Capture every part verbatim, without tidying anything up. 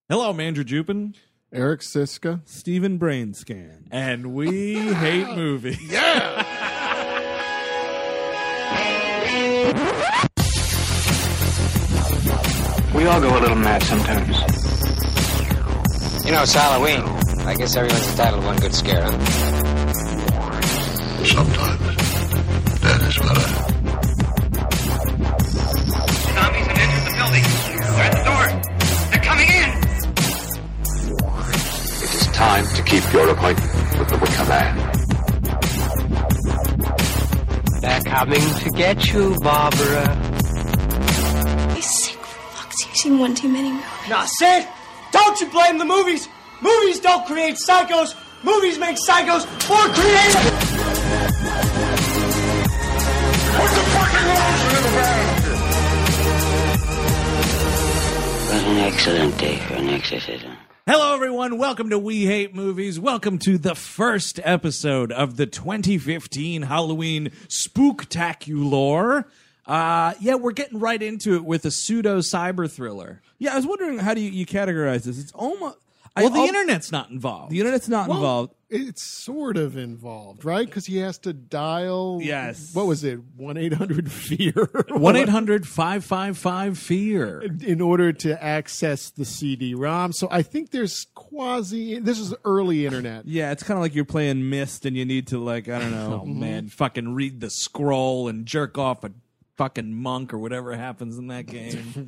Hello, I'm Andrew Jupin. Eric Siska. Stephen Brainscan. And we hate movies. Yeah! We all go a little mad sometimes. You know, it's Halloween. I guess everyone's entitled to one good scare, huh? Sometimes that is better. Zombies have entered the building. They're at the door. They're coming in. It is time to keep your appointment with the Wicker Man. They're coming to get you, Barbara. He's sick, fucks. You've seen one too many movies. Nah, Sid, don't you blame the movies. Movies don't create psychos. Movies make psychos more creative. Put the fucking rules in the bag! What an excellent day for an exorcism. Hello, everyone. Welcome to We Hate Movies. Welcome to the first episode of the twenty fifteen Halloween Spooktacular. Uh, yeah, we're getting right into it with a pseudo cyber thriller. Yeah, I was wondering how do you, you categorize this? It's almost Well, I, the al- internet's not involved. The internet's not Well, involved. It's sort of involved, right? Because he has to dial. Yes. What was it? one eight hundred fear one eight hundred five five five fear in order to access the C D ROM. So I think there's quasi. This is early internet. Yeah, it's kind of like you're playing Myst and you need to, like, I don't know. Oh, man. Fucking read the scroll and jerk off a fucking monk or whatever happens in that game.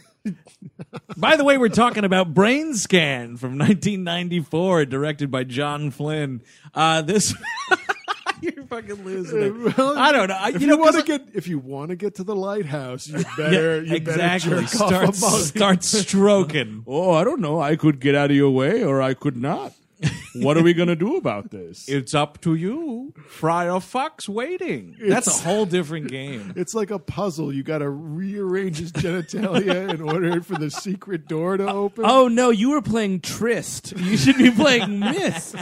By the way, we're talking about Brain Scan from nineteen ninety-four, directed by John Flynn. Uh, this, you're fucking losing it. Well, I don't know. I, If you you, know, want to 'cause I- get, if you want to get to the lighthouse, you better, yeah, you better exactly. jerk Start, off a monk. start stroking. Oh, I don't know. I could get out of your way or I could not. What are we going to do about this? It's up to you. Friar Fox waiting. That's a whole different game. It's like a puzzle. You got to rearrange his genitalia in order for the secret door to open. Oh, no, you were playing Tryst. You should be playing Myst.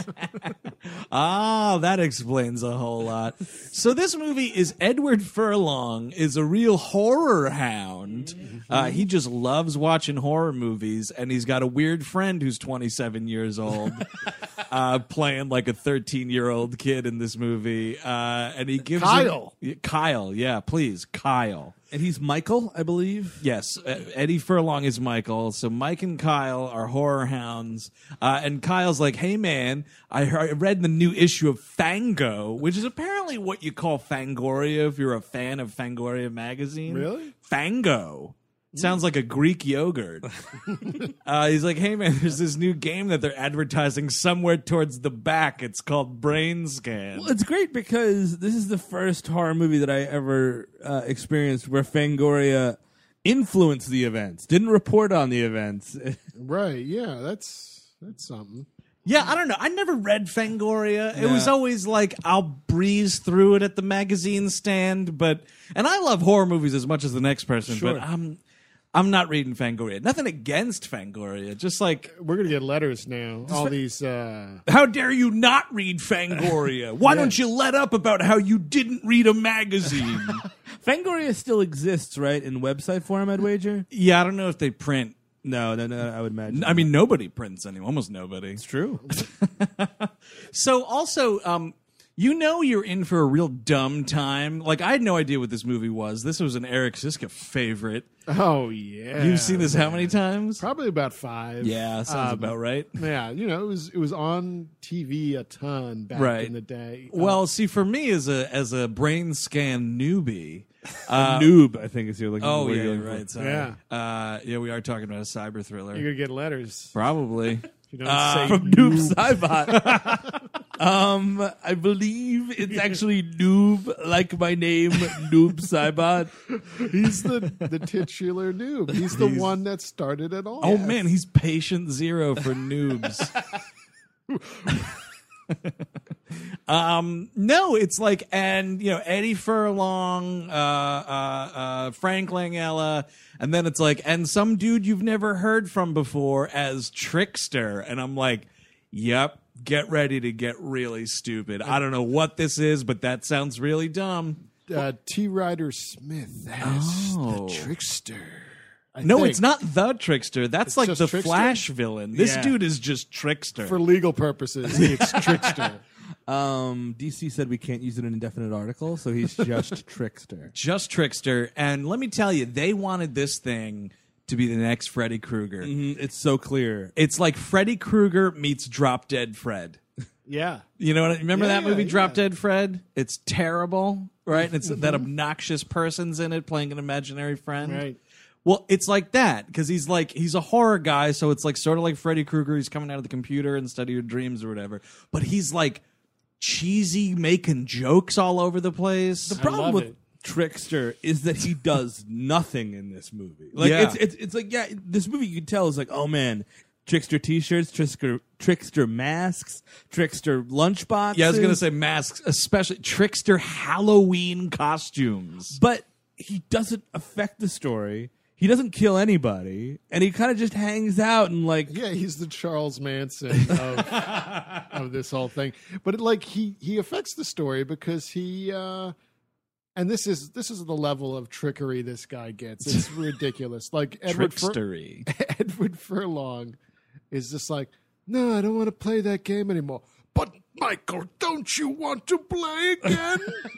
Ah, that explains a whole lot. So this movie is Edward Furlong is a real horror hound. Uh, he just loves watching horror movies, and he's got a weird friend who's twenty-seven years old, uh, playing like a thirteen-year-old kid in this movie. Uh, and he gives Kyle. him, Kyle, yeah, please, Kyle. And he's Michael, I believe. Yes, uh, Eddie Furlong is Michael. So Mike and Kyle are horror hounds. Uh, and Kyle's like, hey, man, I, heard, I read the new issue of Fango, which is apparently what you call Fangoria if you're a fan of Fangoria magazine. Really? Fango. Sounds like a Greek yogurt. uh, he's like, hey, man, there's this new game that they're advertising somewhere towards the back. It's called Brain Scan. Well, it's great because this is the first horror movie that I ever uh, experienced where Fangoria influenced the events, didn't report on the events. Right. Yeah. That's that's something. Yeah, I don't know. I never read Fangoria. It Yeah. was always like I'll breeze through it at the magazine stand, but and I love horror movies as much as the next person, Sure. but I'm I'm not reading Fangoria. Nothing against Fangoria, just like We're gonna get letters now. All these. Uh, how dare you not read Fangoria? Why don't you let up about how you didn't read a magazine? Fangoria still exists, right, in website form, I'd wager? Yeah, I don't know if they print. No, no, no, I would imagine. I mean, nobody prints anymore. Almost nobody. it's true. So also, um, you know you're in for a real dumb time. Like, I had no idea what this movie was. This was an Eric Siska favorite. oh yeah. You've seen this how many times? Probably about five. Yeah, sounds Um, about right. Yeah, you know, it was it was on T V a ton back Right. in the day. Well, see, for me as a as a brain scan newbie, uh, Noob, I think is you're looking oh for. yeah, You're you're looking right. for. Sorry. Yeah. uh, yeah, we are talking about a cyber thriller. you're gonna get letters. Probably. You don't Uh, say From Noob Saibot. um, I believe it's actually Noob, like my name, Noob Saibot. He's the the titular noob. He's the He's- one that started it all. Oh man, he's patient zero for noobs. um, no, it's like, and you know, Eddie Furlong, uh, uh, uh, Frank Langella, and then it's like, and some dude you've never heard from before as Trickster, and I'm like, yep. Get ready to get really stupid. I don't know what this is, but that sounds really dumb. uh, T. Ryder Smith as Oh. the trickster. I No, think. it's not the Trickster. That's It's like just the Trickster? Flash villain. This Yeah. dude is just Trickster. For legal purposes, it's Trickster. Um, D C said we can't use an indefinite article, so he's just Trickster. just Trickster. And let me tell you, they wanted this thing to be the next Freddy Krueger. Mhm, it's so clear. It's like Freddy Krueger meets Drop Dead Fred. Yeah. You know what? I- Remember Yeah, that movie, yeah, Drop yeah. Dead Fred? It's terrible, right? And it's that obnoxious person's in it playing an imaginary friend. Right. Well, it's like that because he's like he's a horror guy, so it's like sort of like Freddy Krueger. He's coming out of the computer instead of your dreams or whatever. But he's like cheesy, making jokes all over the place. The problem love with it. Trickster is that he does nothing in this movie. Like Yeah. it's, it's it's like yeah, this movie you can tell is like, oh man, Trickster T-shirts, Trickster Trickster masks, Trickster lunchboxes. Yeah, I was gonna say masks, especially Trickster Halloween costumes. but he doesn't affect the story. He doesn't kill anybody, and he kind of just hangs out and like Yeah, he's the Charles Manson of, of this whole thing. But it, like he he affects the story because he uh and this is this is the level of trickery this guy gets. It's ridiculous. Like Edward Fur- Trickstery. Edward Furlong is just like, no, I don't want to play that game anymore. But Michael, don't you want to play again?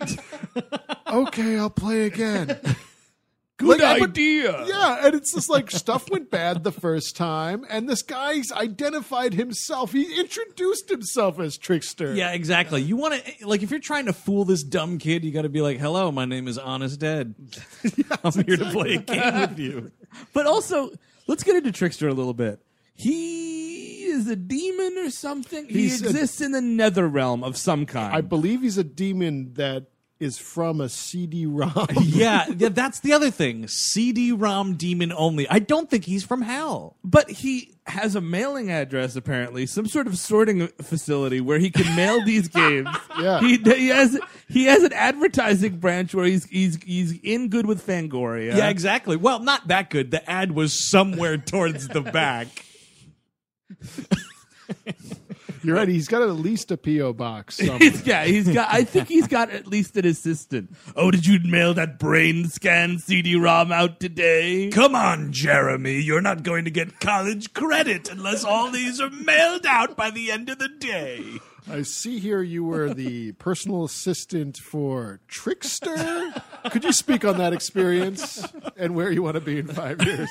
Okay, I'll play again. good Like, but- idea. Yeah, and it's just like stuff went bad the first time, and this guy's identified himself. He introduced himself as Trickster. Yeah, exactly. You want to like if you're trying to fool this dumb kid, you got to be like, "Hello, my name is Honest Ed. I'm here to play a game with you." But also, let's get into Trickster a little bit. He is a demon or something. He's he a- exists in the nether realm of some kind. I believe he's a demon that is from a C D ROM. Yeah, yeah, that's the other thing. C D ROM demon only. I don't think he's from hell. But he has a mailing address, apparently, some sort of sorting facility where he can mail these games. Yeah. he, he has he has an advertising branch where he's he's he's in good with Fangoria. Yeah, exactly. Well, not that good. The ad was somewhere towards the back. You're right. He's got at least a P O box. somewhere. He's, yeah, he's got. I think he's got at least an assistant. Oh, did you mail that brain scan C D ROM out today? Come on, Jeremy. You're not going to get college credit unless all these are mailed out by the end of the day. I see here you were the personal assistant for Trickster. Could you speak on that experience and where you want to be in five years?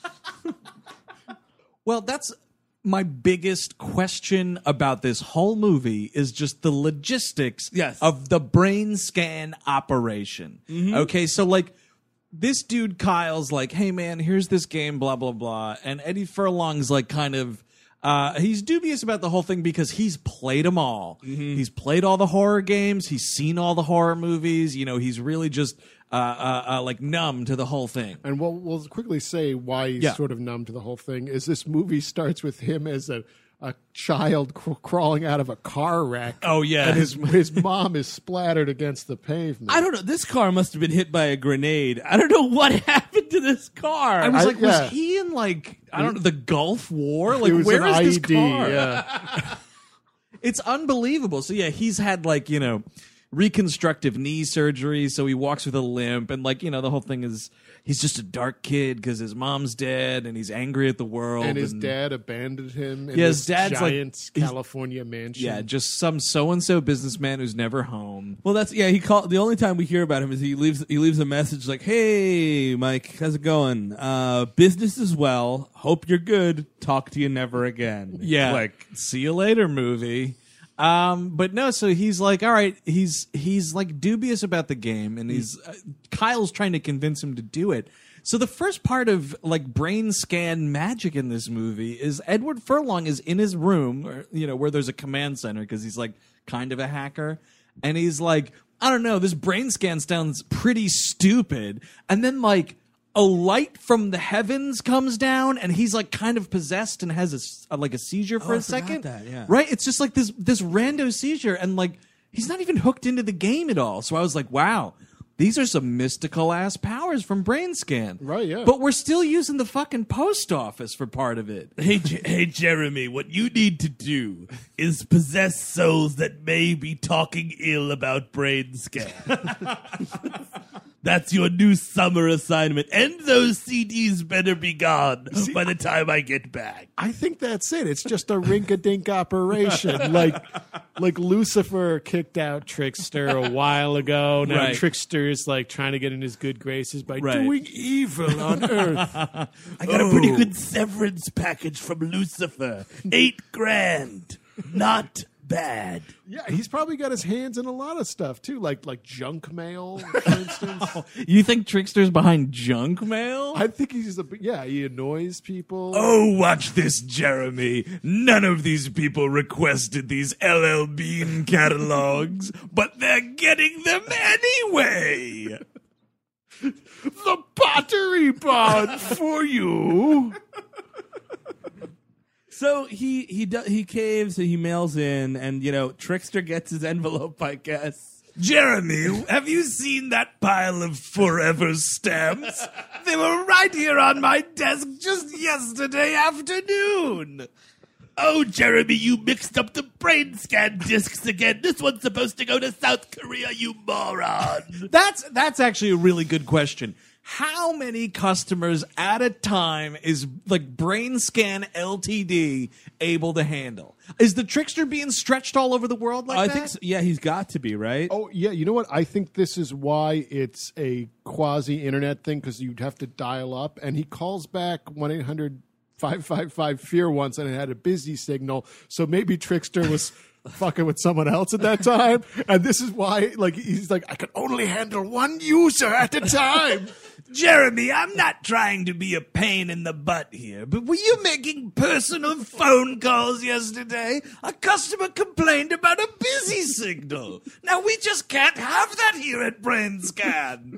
Well, that's my biggest question about this whole movie is just the logistics Yes. of the brain scan operation. Okay, so like this dude Kyle's like, hey man, here's this game, blah, blah, blah. And Eddie Furlong's like kind of uh, he's dubious about the whole thing because he's played them all. He's played all the horror games. He's seen all the horror movies. You know, he's really just uh, uh, uh, like numb to the whole thing. And we'll, we'll quickly say why he's Yeah. sort of numb to the whole thing is this movie starts with him as a, a child cr- crawling out of a car wreck. Oh, yeah. And his, his mom is splattered against the pavement. I don't know. This car must have been hit by a grenade. I don't know what happened to this car. I was I- like, yeah. was he in like I don't know the Gulf War? Like, It was where an is I E this D, car? yeah. It's unbelievable. So yeah, he's had like you know reconstructive knee surgery, so he walks with a limp, and like you know the whole thing is he's just a dark kid because his mom's dead, and he's angry at the world, And his dad abandoned him in Yeah, his this dad's like- giant he's- California mansion. Yeah, just some so and so businessman who's never home. Well, that's yeah. He called. The only time we hear about him is he leaves. He leaves a message like, "Hey, Mike, how's it going? Uh, business is well. Hope you're good. Talk to you never again." Yeah, like see you later, movie. Um, but no, so he's like, all right, he's he's like dubious about the game, and he's uh, Kyle's trying to convince him to do it. So the first part of like brain scan magic in this movie is Edward Furlong is in his room, or, you know, where there's a command center because he's like kind of a hacker, and he's like, I don't know, this brain scan sounds pretty stupid, and then like a light from the heavens comes down, and he's like kind of possessed and has a s- a, like a seizure for Oh, I a forgot second. that, yeah. Right? It's just like this this rando seizure, and like he's not even hooked into the game at all. So I was like, wow, these are some mystical ass powers from brain scan. Right, yeah. But we're still using the fucking post office for part of it. Hey, J- hey, Jeremy, what you need to do is possess souls that may be talking ill about brain scan. That's your new summer assignment. And those C Ds better be gone by the time I get back. I think that's it. It's just a rink-a-dink operation. Like like Lucifer kicked out Trickster a while ago. Now Right. Trickster's like trying to get in his good graces by Right. doing evil on Earth. I got a pretty good severance package from Lucifer. Eight grand. Not bad. Yeah, he's probably got his hands in a lot of stuff too, like like junk mail, for instance. You think Trickster's behind junk mail? I think he's a yeah. He annoys people. Oh, watch this, Jeremy. None of these people requested these L L Bean catalogs, but they're getting them anyway. The Pottery Barn for you. So he he do, he caves and he mails in, and you know Trickster gets his envelope, I guess. Jeremy, have you seen that pile of forever stamps? They were right here on my desk just yesterday afternoon. Oh, Jeremy, you mixed up the brain scan discs again. This one's supposed to go to South Korea, you moron. That's that's actually a really good question. How many customers at a time is like Brain Scan L T D able to handle? Is the Trickster being stretched all over the world like I that? think so. Yeah, he's got to be, right? Oh yeah, you know what? I think this is why it's a quasi internet thing, because you'd have to dial up, and he calls back one eight hundred five five five fear once, and it had a busy signal. So maybe Trickster was fucking with someone else at that time, and this is why. Like he's like, I can only handle one user at a time. Jeremy, I'm not trying to be a pain in the butt here, but were you making personal phone calls yesterday? A customer complained about a busy signal. Now, we just can't have that here at Brain Scan.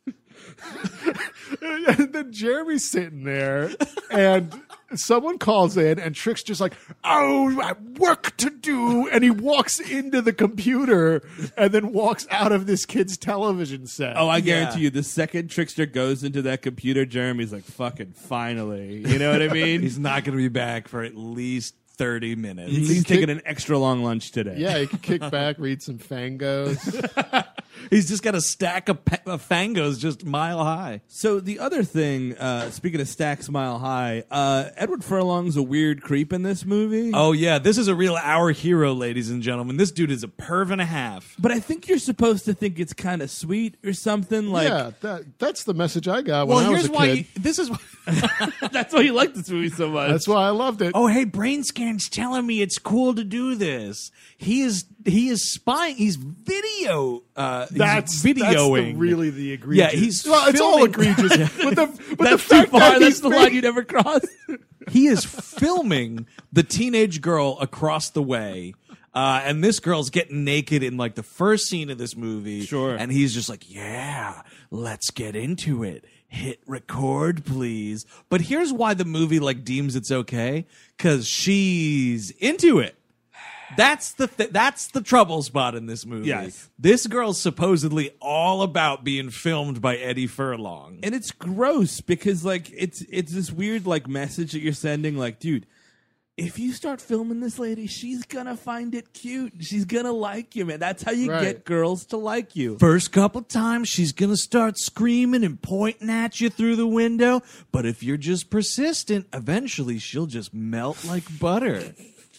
And then Jeremy's sitting there, and someone calls in, and Trickster's like, oh, I have work to do. And he walks into the computer and then walks out of this kid's television set. Oh, I guarantee Yeah. you, the second Trickster goes into that computer, Jeremy's like, fucking finally. You know what I mean? He's not going to be back for at least thirty minutes. He's, He's taking kick- an extra long lunch today. Yeah, he could kick back, read some Fangos. He's just got a stack of, pa- of fangos just mile high. So the other thing, uh, speaking of Stacks Mile High, uh, Edward Furlong's a weird creep in this movie. Oh, yeah, this is a real our hero, ladies and gentlemen. This dude is a perv and a half. But I think you're supposed to think it's kind of sweet or something. Like yeah, that, that's the message I got when Well, I was here's a why. kid. You, this is. that's why you like this movie so much. That's why I loved it. Oh, hey, Brain Scan's telling me it's cool to do this. He is he is spying. He's video. Uh, he's That's videoing. That's the, really the egregious. Yeah, he's well, it's all filming- egregious. But the but the That's too fact far. that That's he's the being- line you never cross. He is filming the teenage girl across the way. Uh, and this girl's getting naked in like the first scene of this movie. Sure. And he's just like, yeah, let's get into it. Hit record, please. But here's why the movie like deems it's okay. Cause she's into it. That's the th- that's the trouble spot in this movie. Yes. This girl's supposedly all about being filmed by Eddie Furlong. And it's gross because like it's it's this weird like message that you're sending, like, dude, if you start filming this lady, she's gonna find it cute. She's gonna like you, man. That's how you Right. get girls to like you. First couple times, she's going to start screaming and pointing at you through the window. But if you're just persistent, eventually she'll just melt like butter.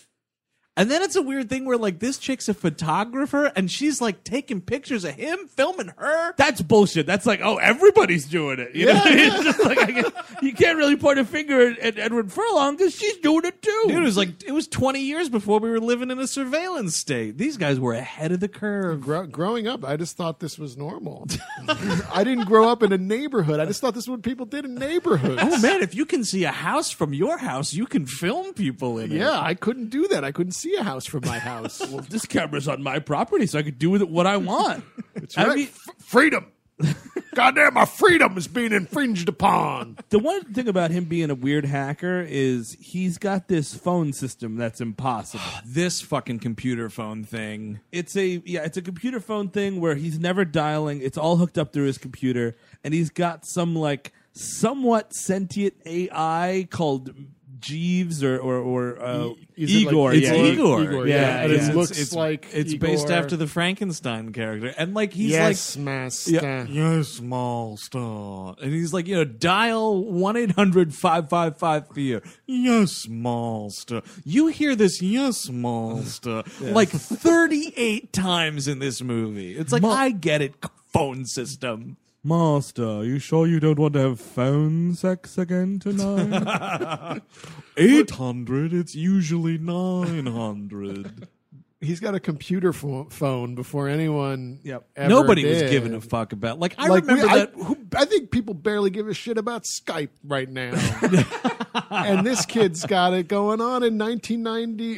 And then it's a weird thing where, like, this chick's a photographer and she's, like, taking pictures of him, filming her. That's bullshit. That's like, oh, everybody's doing it. You know, it's just like I guess, you can't really point a finger at, at Edward Furlong because she's doing it too. Dude, it was like, it was twenty years before we were living in a surveillance state. These guys were ahead of the curve. Gro- growing up, I just thought this was normal. I didn't grow up in a neighborhood. I just thought this is what people did in neighborhoods. Oh, man, if you can see a house from your house, you can film people in it. Yeah, I couldn't do that. I couldn't see a house from my house. well, this camera's on my property, so I could do with it what I want. That's I right. mean- F- freedom. Goddamn, my freedom is being infringed upon. The one thing about him being a weird hacker is he's got this phone system that's impossible. This fucking computer phone thing. It's a yeah, it's a computer phone thing where he's never dialing. It's all hooked up through his computer, and he's got some like somewhat sentient A I called Jeeves or or, or uh, Is it like- Igor. It's yeah, Igor. Igor, Yeah, yeah. And yeah. it looks it's, it's, like it's Igor. based after the Frankenstein character, and like he's yes, like, master. yeah, yes, master, and he's like, you know, dial one eight hundred five five five fear. Yes, master. You hear this, yes, master, like thirty eight times in this movie. It's like I get it, phone system. Master, you sure you don't want to have phone sex again tonight? Eight hundred. It's usually nine hundred. He's got a computer pho- phone before anyone. Yep. Ever Nobody was did. giving a fuck about. Like I Like, remember we- I, that. who, I think people barely give a shit about Skype right now. And this kid's got it going on in nineteen ninety.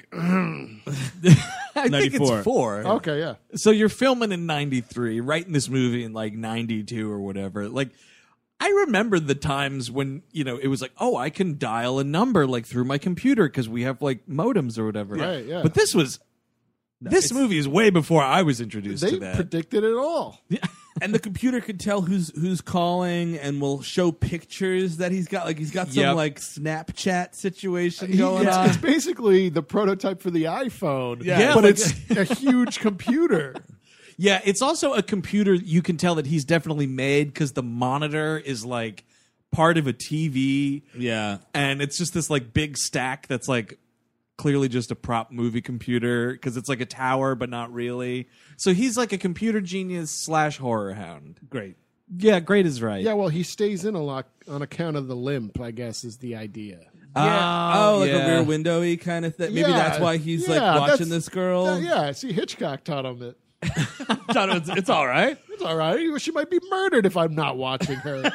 I think ninety-four. it's four. Okay, yeah. So you're filming in ninety-three, writing this movie in like ninety-two or whatever. Like, I remember the times when, you know, it was like, oh, I can dial a number like through my computer because we have like modems or whatever. Right, yeah. But this was, this movie is way before I was introduced They to that. predicted it all. And the computer could tell who's who's calling and will show pictures that he's got. Like he's got some Yep. like Snapchat situation He- going it's, on. it's basically the prototype for the iPhone. Yeah. Yeah, but like- it's a huge computer. Yeah, it's also a computer you can tell that he's definitely made because the monitor is like part of a T V. Yeah. And it's just this like big stack that's like clearly just a prop movie computer because it's like a tower, but not really. So he's like a computer genius slash horror hound. Great. Yeah, great is right. Yeah, well, he stays in a lot on account of the limp, I guess, is the idea. Yeah. Oh, like yeah. a rear windowy kind of thing. Maybe Yeah, that's why he's like yeah, watching that's- this girl. Uh, yeah, see, Hitchcock taught him it. Thought it was- it's all right. It's all right. She might be murdered if I'm not watching her.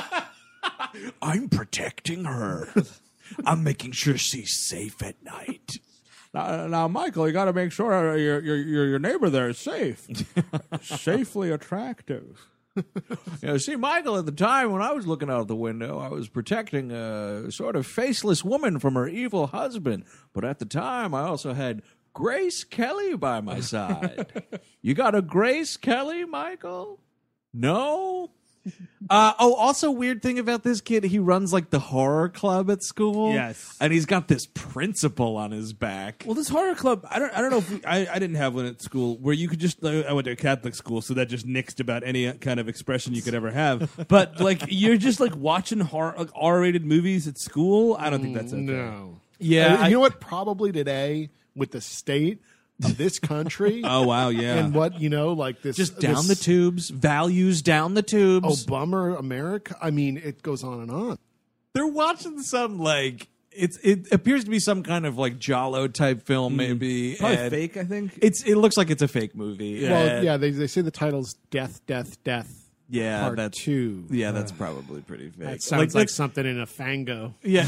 I'm protecting her. I'm making sure she's safe at night. Now, now Michael, you got to make sure your, your your your neighbor there is safe, safely attractive. You know, see, Michael, at the time when I was looking out the window, I was protecting a sort of faceless woman from her evil husband. But at the time, I also had Grace Kelly by my side. You got a Grace Kelly, Michael? No? Uh, oh, also weird thing about this kid, he runs like the horror club at school. Yes. And he's got this principal on his back. Well, this horror club, I don't, I don't know if we, I, I didn't have one at school where you could just. I went to a Catholic school, so that just nixed about any kind of expression you could ever have. But like, you're just like watching horror, like R-rated movies at school. I don't think that's okay. No. Yeah, And I- you know what? Probably today, with the state of this country. Oh wow, yeah. And what, you know, like this. Just down this, the tubes, values down the tubes. Oh, bummer, America. I mean, it goes on and on. They're watching some like it's it appears to be some kind of like Jalo type film, maybe. Probably and fake. I think. It's it looks like it's a fake movie. Well, And- yeah, they, they say the title's Death, Death, Death. yeah, Part that's two. Yeah, that's probably pretty fake. That sounds like, that's- something in a Fango. yeah,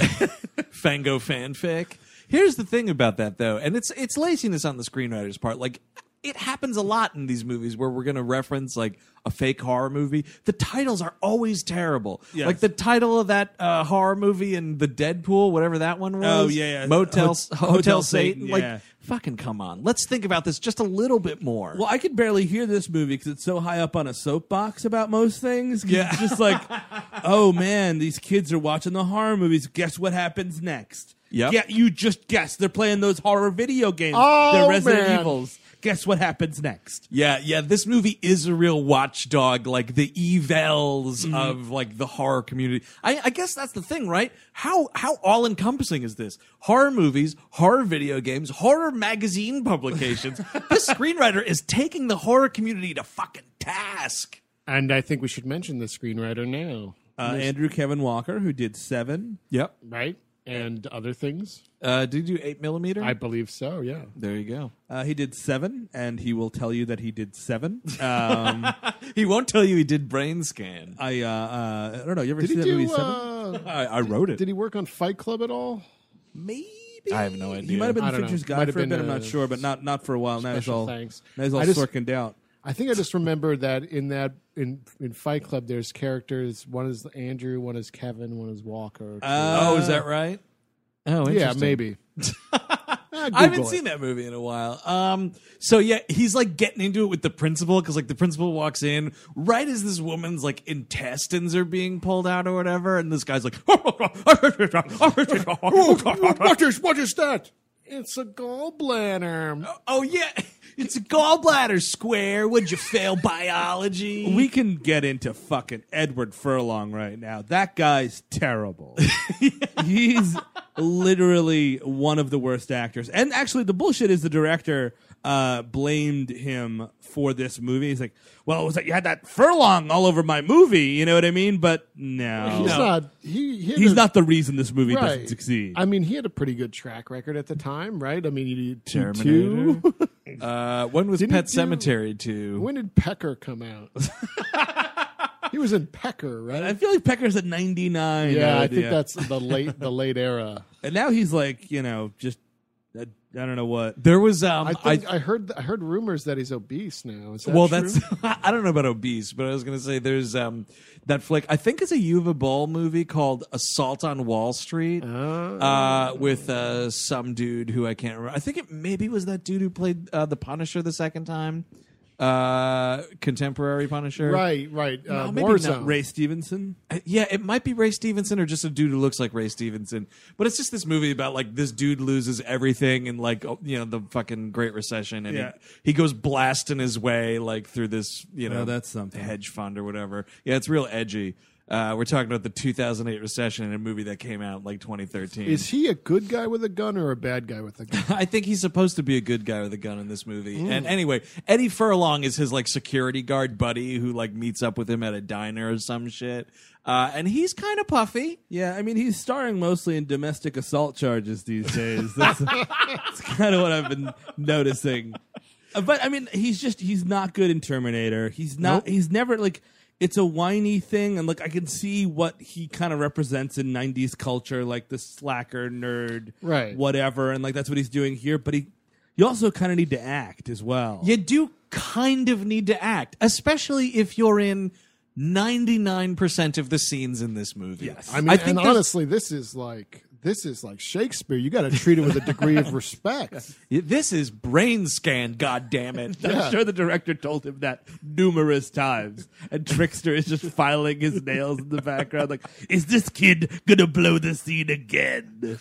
Fango fanfic. Here's the thing about that though, and it's it's laziness on the screenwriter's part. Like it happens a lot in these movies where we're going to reference like a fake horror movie. The titles are always terrible. Yes. Like the title of that uh, horror movie in the Deadpool, whatever that one was. Oh, yeah, yeah. Motel Ho- Hotel, Hotel Satan. Satan, Like yeah. fucking come on. Let's think about this just a little bit more. Well, I could barely hear this movie because it's so high up on a soapbox about most things. 'Cause Yeah. It's just like, oh man, these kids are watching the horror movies. Guess what happens next? Yep. Yeah, you just guessed. They're playing those horror video games. Oh, They're Resident man. Evils. Guess what happens next? Yeah, yeah, this movie is a real watchdog, like the evals Mm-hmm. of like the horror community. I, I guess that's the thing, right? How how all encompassing is this? Horror movies, horror video games, horror magazine publications. This screenwriter is taking the horror community to fucking task. And I think we should mention the screenwriter now, Uh, Andrew Kevin Walker, who did Seven. Yep. right? And other things. Uh, did you do eight millimeter? I believe so, yeah. there you go. Uh, he did Seven, and he will tell you that he did Seven. Um, He won't tell you he did Brain Scan. I uh, uh, I don't know. You ever Did see he that movie do, Seven? uh, I, I wrote it. did he work on Fight Club at all? Maybe. I have no idea. He might have been I the don't features know. guy Might have for a been bit. I'm a not sure, but not not for a while. Now he's special all thanks. now he's all I just- sorkined out. I think I just remember that in that in in Fight Club, there's characters. One is Andrew, one is Kevin, one is Walker. oh, is that right? Oh, yeah, interesting. maybe. I haven't seen that movie in a while. Um, so yeah, he's like getting into it with the principal because like the principal walks in right as this woman's like intestines are being pulled out or whatever, and this guy's like, what is what is that? It's a gallbladder. Oh yeah, it's a gallbladder square. Would you fail biology? We can get into fucking Edward Furlong right now. That guy's terrible. He's literally one of the worst actors. And actually, the bullshit is the director uh, blamed him for this movie. He's like, well, it was like you had that Furlong all over my movie. You know what I mean? But no. He's no. not. He, he He's a, not the reason this movie right. doesn't succeed. I mean, he had a pretty good track record at the time, right? I mean, he did two. Terminator. two. uh, when was Didn't Pet he do- Sematary two? When did Pecker come out? He was in Pecker, right? I feel like Pecker's at ninety-nine. Yeah, uh, I think yeah. that's the late the late era. And now he's like, you know, just I, I don't know what. There was um, I think I, I heard I heard rumors that he's obese now. Is that well, true? that's I don't know about obese, but I was going to say there's um that flick. I think it's a Uwe Boll movie called Assault on Wall Street, Oh. uh, with uh, some dude who I can't remember. I think it maybe was that dude who played uh, the Punisher the second time, uh, contemporary Punisher. right, right. Uh, No, maybe Warzone. not. Ray Stevenson. Uh, Yeah, it might be Ray Stevenson or just a dude who looks like Ray Stevenson. But it's just this movie about like this dude loses everything in like oh, you know the fucking Great Recession, and Yeah. he, he goes blasting his way like through this you know Oh, that's something. hedge fund or whatever. Yeah, it's real edgy. Uh, we're talking about the two thousand eight recession in a movie that came out in like twenty thirteen. Is he a good guy with a gun or a bad guy with a gun? I think he's supposed to be a good guy with a gun in this movie. And anyway, Eddie Furlong is his like security guard buddy who like meets up with him at a diner or some shit. Uh, and he's kind of puffy. Yeah, I mean, he's starring mostly in domestic assault charges these days. That's, that's kind of what I've been noticing. Uh, But I mean, he's just he's not good in Terminator. He's not. Nope. He's never like. It's a whiny thing, and like I can see what he kind of represents in nineties culture, like the slacker nerd, Right. Whatever, and like that's what he's doing here. But he, you also kind of need to act as well. You do kind of need to act, especially if you're in ninety-nine percent of the scenes in this movie. Yes. I mean, I think and there's- honestly, this is like this is like Shakespeare. You got to treat it with a degree of respect. This is brain scan, goddammit. I'm Yeah. sure the director told him that numerous times, and Trickster is just filing his nails in the background, like, "Is this kid gonna blow the scene again?"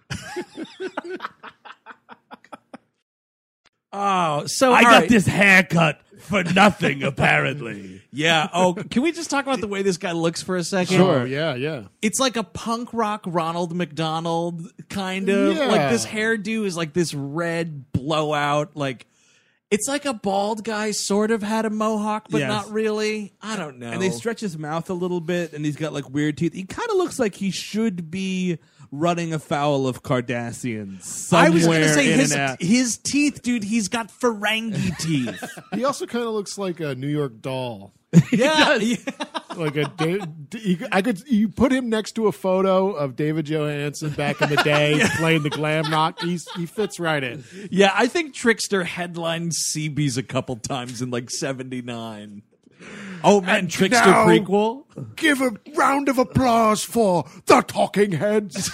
Oh, so I all got right. this haircut for nothing, apparently. Yeah. Oh, can we just talk about the way this guy looks for a second? Sure. Yeah. Yeah. It's like a punk rock Ronald McDonald kind of. Yeah. Like this hairdo is like this red blowout. Like it's like a bald guy sort of had a mohawk, but Yes. not really. I don't know. And they stretch his mouth a little bit, and he's got like weird teeth. He kind of looks like he should be running afoul of Cardassians somewhere I was going to say in his and out. his teeth, dude. He's got Ferengi teeth. He also kind of looks like a New York doll. yeah, yeah. Like a, Da- D- I could you put him next to a photo of David Johansen back in the day playing the glam rock. He's he fits right in. Yeah, I think Trickster headlined C B's a couple times in like seventy-nine. Oh man, And Trickster now- prequel. Give a round of applause for the Talking Heads.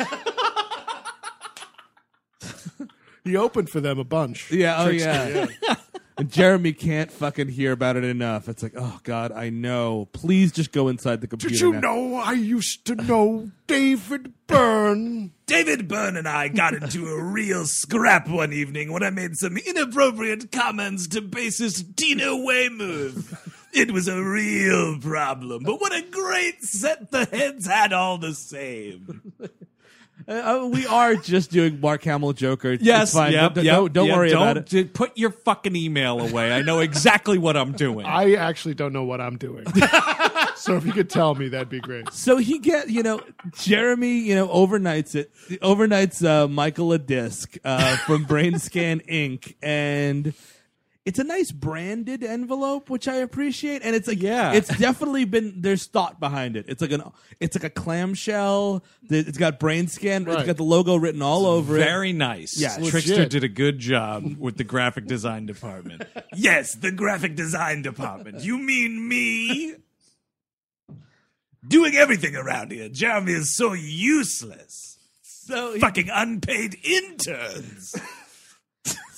He opened for them a bunch. Yeah, oh Trickster, yeah. And Jeremy can't fucking hear about it enough. It's like, oh God, I know. Please just go inside the computer. Did you now. know I used to know David Byrne? David Byrne and I got into a real scrap one evening when I made some inappropriate comments to bassist Dino Weymouth. It was a real problem, but what a great set the heads had all the same. Uh, we are just doing Mark Hamill Joker. Yes, it's fine. yep, don't yep, don't, don't yep, worry don't, about it. d- Put your fucking email away. I know exactly what I'm doing. I actually don't know what I'm doing. So if you could tell me, that'd be great. So he get, you know, Jeremy, you know, overnights it. Overnights uh, Michael a disc uh, from Brainscan Incorporated, and it's a nice branded envelope, which I appreciate. And it's like, Yeah. it's definitely been, there's thought behind it. It's like an, it's like a clamshell. It's got Brainscan. It's Right. got the logo written all over it. Very nice. Yeah, legit. Trickster did a good job with the graphic design department. Yes, the graphic design department. You mean me? Doing everything around here. Jeremy is so useless. So he- Fucking unpaid interns.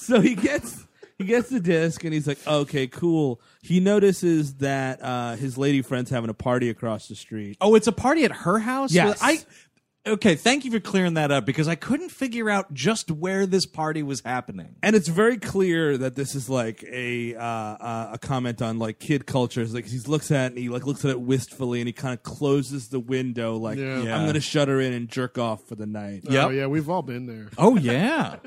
So he gets he gets the disc and he's like, okay, cool. He notices that uh, his lady friend's having a party across the street. Oh, it's a party at her house? Yes. I Okay, thank you for clearing that up because I couldn't figure out just where this party was happening. And it's very clear that this is like a uh, uh, a comment on like kid culture. It's like he looks at it and he like looks at it wistfully and he kind of closes the window like Yeah. Yeah. I'm going to shut her in and jerk off for the night. Yep. Oh, yeah, we've all been there. Oh, yeah.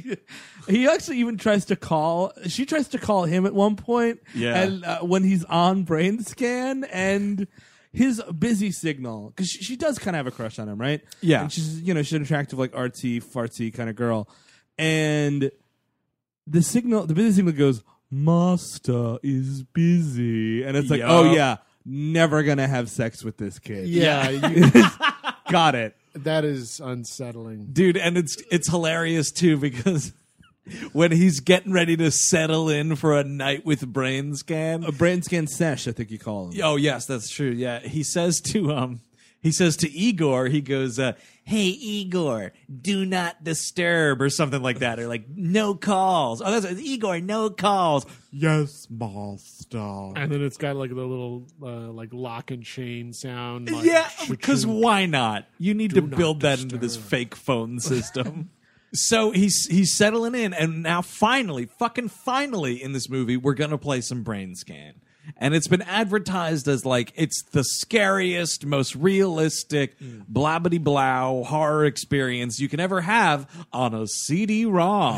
He actually even tries to call. She tries to call him at one point. Yeah. And uh, when he's on brain scan and his busy signal, because she, she does kind of have a crush on him, right? Yeah. And she's you know she's an attractive like artsy fartsy kind of girl, and the signal, the busy signal goes, "Master is busy," and it's like, Yup. oh yeah, never gonna have sex with this kid. Yeah, you, Got it. that is unsettling. Dude, and it's it's hilarious too because when he's getting ready to settle in for a night with brain scan. A brain scan sesh, I think you call him. Oh yes, that's true. Yeah, he says to um, he says to Igor, he goes, uh, "Hey Igor, do not disturb," or something like that, or like no calls. Oh, that's Igor, no calls. Yes, master. And then it's got like the little uh, like lock and chain sound. Like, Yeah, choo-choo. because why not? You need Do to not build that into this disturb. fake phone system. So he's he's settling in, and now finally, fucking finally, in this movie, we're gonna play some brain scan, and it's been advertised as like it's the scariest, most realistic, blah bitty blow horror experience you can ever have on a C D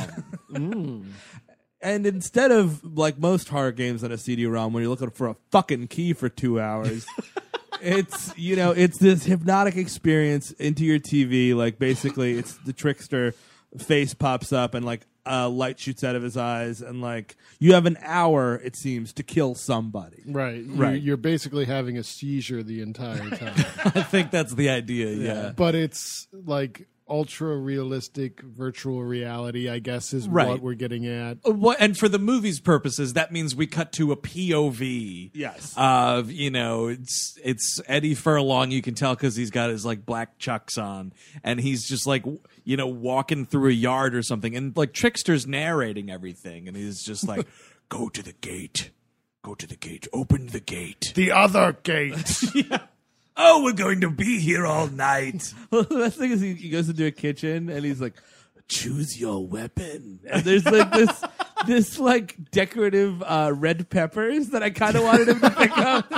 ROM. And instead of like most horror games on a C D ROM, when you're looking for a fucking key for two hours, it's you know it's this hypnotic experience into your T V. Like basically, it's the trickster face pops up and like a light shoots out of his eyes, and like you have an hour, it seems, to kill somebody. Right, Right. You're, you're basically having a seizure the entire time. I think that's the idea. Yeah. But it's like ultra realistic virtual reality, I guess, is Right. what we're getting at. What, and for the movie's purposes, that means we cut to a P O V. Yes. Of, you know, it's it's Eddie Furlong. You can tell because he's got his like black chucks on, and he's just like w- you know walking through a yard or something, and like Trickster's narrating everything, and he's just like, "Go to the gate, go to the gate, open the gate." The other gate. Oh, we're going to be here all night. Well, the best thing is he, he goes into a kitchen and he's like, "Choose your weapon." And there's like this, this like decorative uh, red peppers that I kind of wanted him to pick up.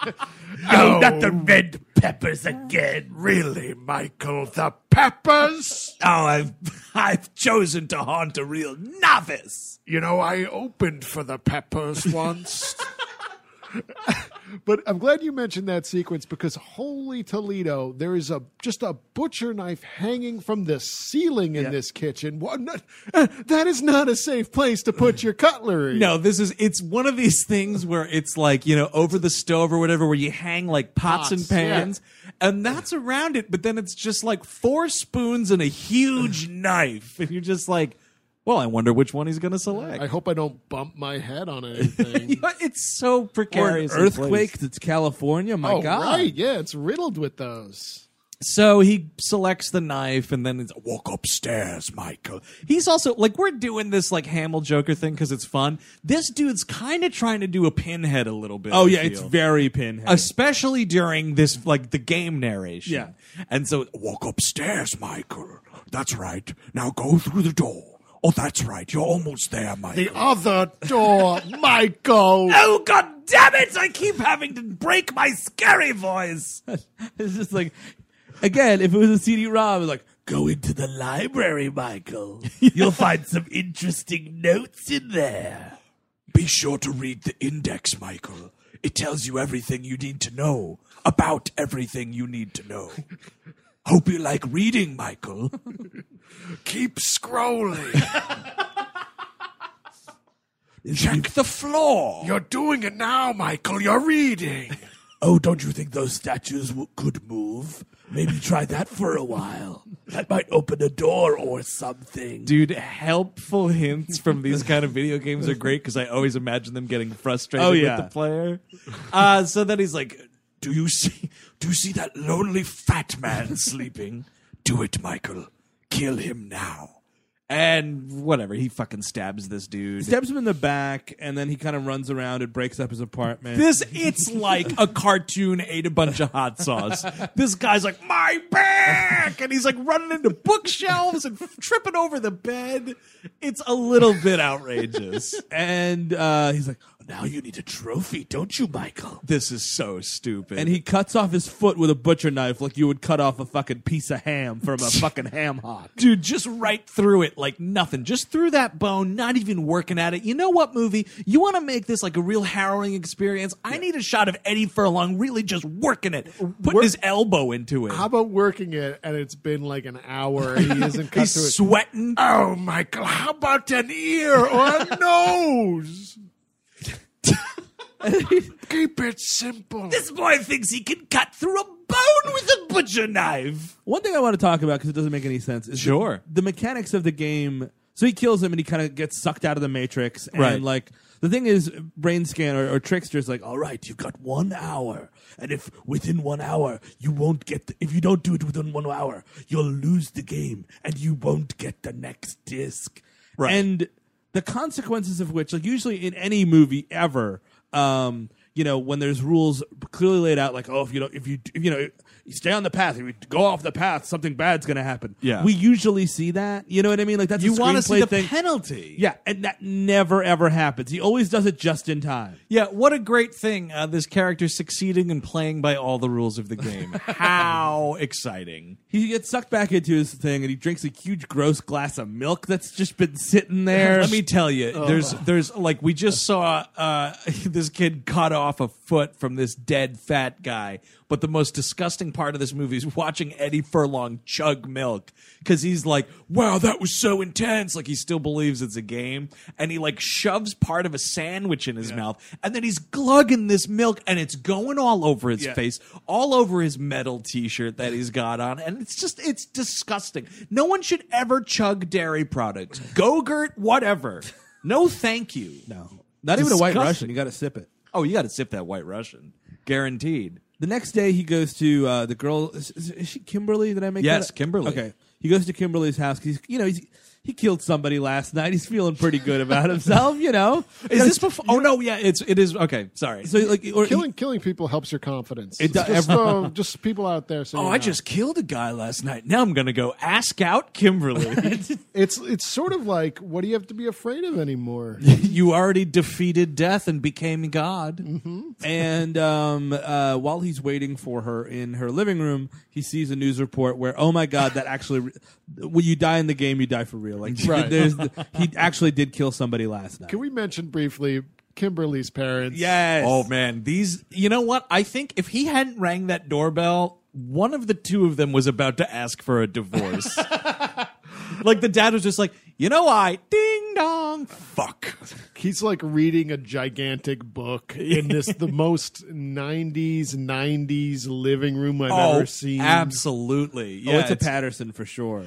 Oh, Not the red peppers again. Really, Michael? The peppers? Oh, I've I've chosen to haunt a real novice. You know, I opened for the peppers once. But I'm glad you mentioned that sequence because holy Toledo, there is a just a butcher knife hanging from the ceiling in Yeah. this kitchen. What, not, uh, that is not a safe place to put your cutlery. No, this is it's one of these things where it's like, you know, over the stove or whatever where you hang like pots, Pots, and pans and that's around it, but then it's just like four spoons and a huge knife and you're just like, well, I wonder which one he's going to select. I hope I don't bump my head on anything. It's so Or an precarious. earthquake, 'cause it's California. My oh, God. right. Yeah, it's riddled with those. So he selects the knife and then it's walk upstairs, Michael. He's also like, we're doing this like Hamill Joker thing because it's fun. This dude's kind of trying to do a Pinhead a little bit. Oh I yeah, it's feel. very Pinhead. Especially during this, like the game narration. Yeah. And so, walk upstairs, Michael. That's right. Now go through the door. Oh, that's right. You're almost there, Michael. The other door, Michael. Oh, God damn it! I keep having to break my scary voice. It's just like, again, if it was a C D ROM, it's like, go into the library, Michael. You'll find some interesting notes in there. Be sure to read the index, Michael. It tells you everything you need to know about everything you need to know. Hope you like reading, Michael. Keep scrolling. Check the floor. You're doing it now, Michael. You're reading. Oh, don't you think those statues w- could move? Maybe try that for a while. That might open a door or something. Dude, helpful hints from these kind of video games are great because I always imagine them getting frustrated Oh, yeah. with the player. Uh, so then he's like, "Do you see? Do you see that lonely fat man sleeping? Do it, Michael. Kill him now." And whatever, he fucking stabs this dude. He stabs him in the back, and then he kind of runs around and breaks up his apartment. This, it's like a cartoon ate a bunch of hot sauce. This guy's like, my back! And he's like running into bookshelves and tripping over the bed. It's a little bit outrageous. And uh, he's like, now you need a trophy, don't you, Michael? This is so stupid. And he cuts off his foot with a butcher knife like you would cut off a fucking piece of ham from a fucking ham hock. Dude, just right through it like nothing. Just through that bone, not even working at it. You know what, movie? You want to make this like a real harrowing experience? I need a shot of Eddie Furlong really just working it, putting Work- his elbow into it. How about working it and it's been like an hour and he isn't cut He's to it? sweating. Oh, Michael, how about an ear or a nose? Keep it simple. This boy thinks he can cut through a bone with a butcher knife. One thing I want to talk about, because it doesn't make any sense, is Sure. the, the mechanics of the game. So he kills him and he kind of gets sucked out of the Matrix. And Right. like the thing is, Brain Scan or, or Trickster's like, all right, you've got one hour. And if within one hour you won't get, the, if you don't do it within one hour, you'll lose the game and you won't get the next disc. Right. And the consequences of which, like usually in any movie ever, um, you know, when there's rules clearly laid out, like, oh, if you don't, if you, if, you know, you stay on the path, if you go off the path, something bad's going to happen. Yeah. We usually see that. You know what I mean? Like that's You a want to see screenplay the thing. penalty. Yeah, and that never ever happens. He always does it just in time. Yeah, what a great thing. Uh, this character succeeding and playing by all the rules of the game. How exciting. He gets sucked back into his thing, and he drinks a huge, gross glass of milk that's just been sitting there. Let me tell you, there's there's like we just saw uh, this kid cut off a foot from this dead fat guy. But the most disgusting part of this movie is watching Eddie Furlong chug milk because he's like, wow, that was so intense. Like he still believes it's a game. And he like shoves part of a sandwich in his Yeah. mouth. And then he's glugging this milk and it's going all over his Yeah. face, all over his metal t-shirt that he's got on. And it's just, it's disgusting. No one should ever chug dairy products. Go-Gurt, whatever. No, thank you. No, not even a White Disgusting. Russian. You got to sip it. Oh, you got to sip that White Russian. Guaranteed. The next day, he goes to uh, the girl. Is, is, is she Kimberly? Did I make Yes, that? Kimberly. Okay, he goes to Kimberly's house because you know he's he killed somebody last night. He's feeling pretty good about himself. You know, Is this before? Oh no, yeah, it's it is. Okay, sorry. so like or Killing killing people helps your confidence. It It's does- just, uh, just people out there saying, Oh, I just killed a guy last night. Now I'm gonna go ask out Kimberly. It's it's sort of like, what do you have to be afraid of anymore? You already defeated death and became God. And um, uh, while he's waiting for her in her living room, he sees a news report where, oh my God, that actually, when you die in the game, you die for real. Like, Right. there's, he actually did kill somebody last night. Can we mention briefly Kimberly's parents? Yes. Oh man, these. You know what? I think if he hadn't rang that doorbell, one of the two of them was about to ask for a divorce. Like the dad was just like, you know, I ding dong, fuck. He's like reading a gigantic book in this the most nineties nineties living room I've Oh, ever seen. absolutely. Oh, Yeah, it's a Patterson for sure.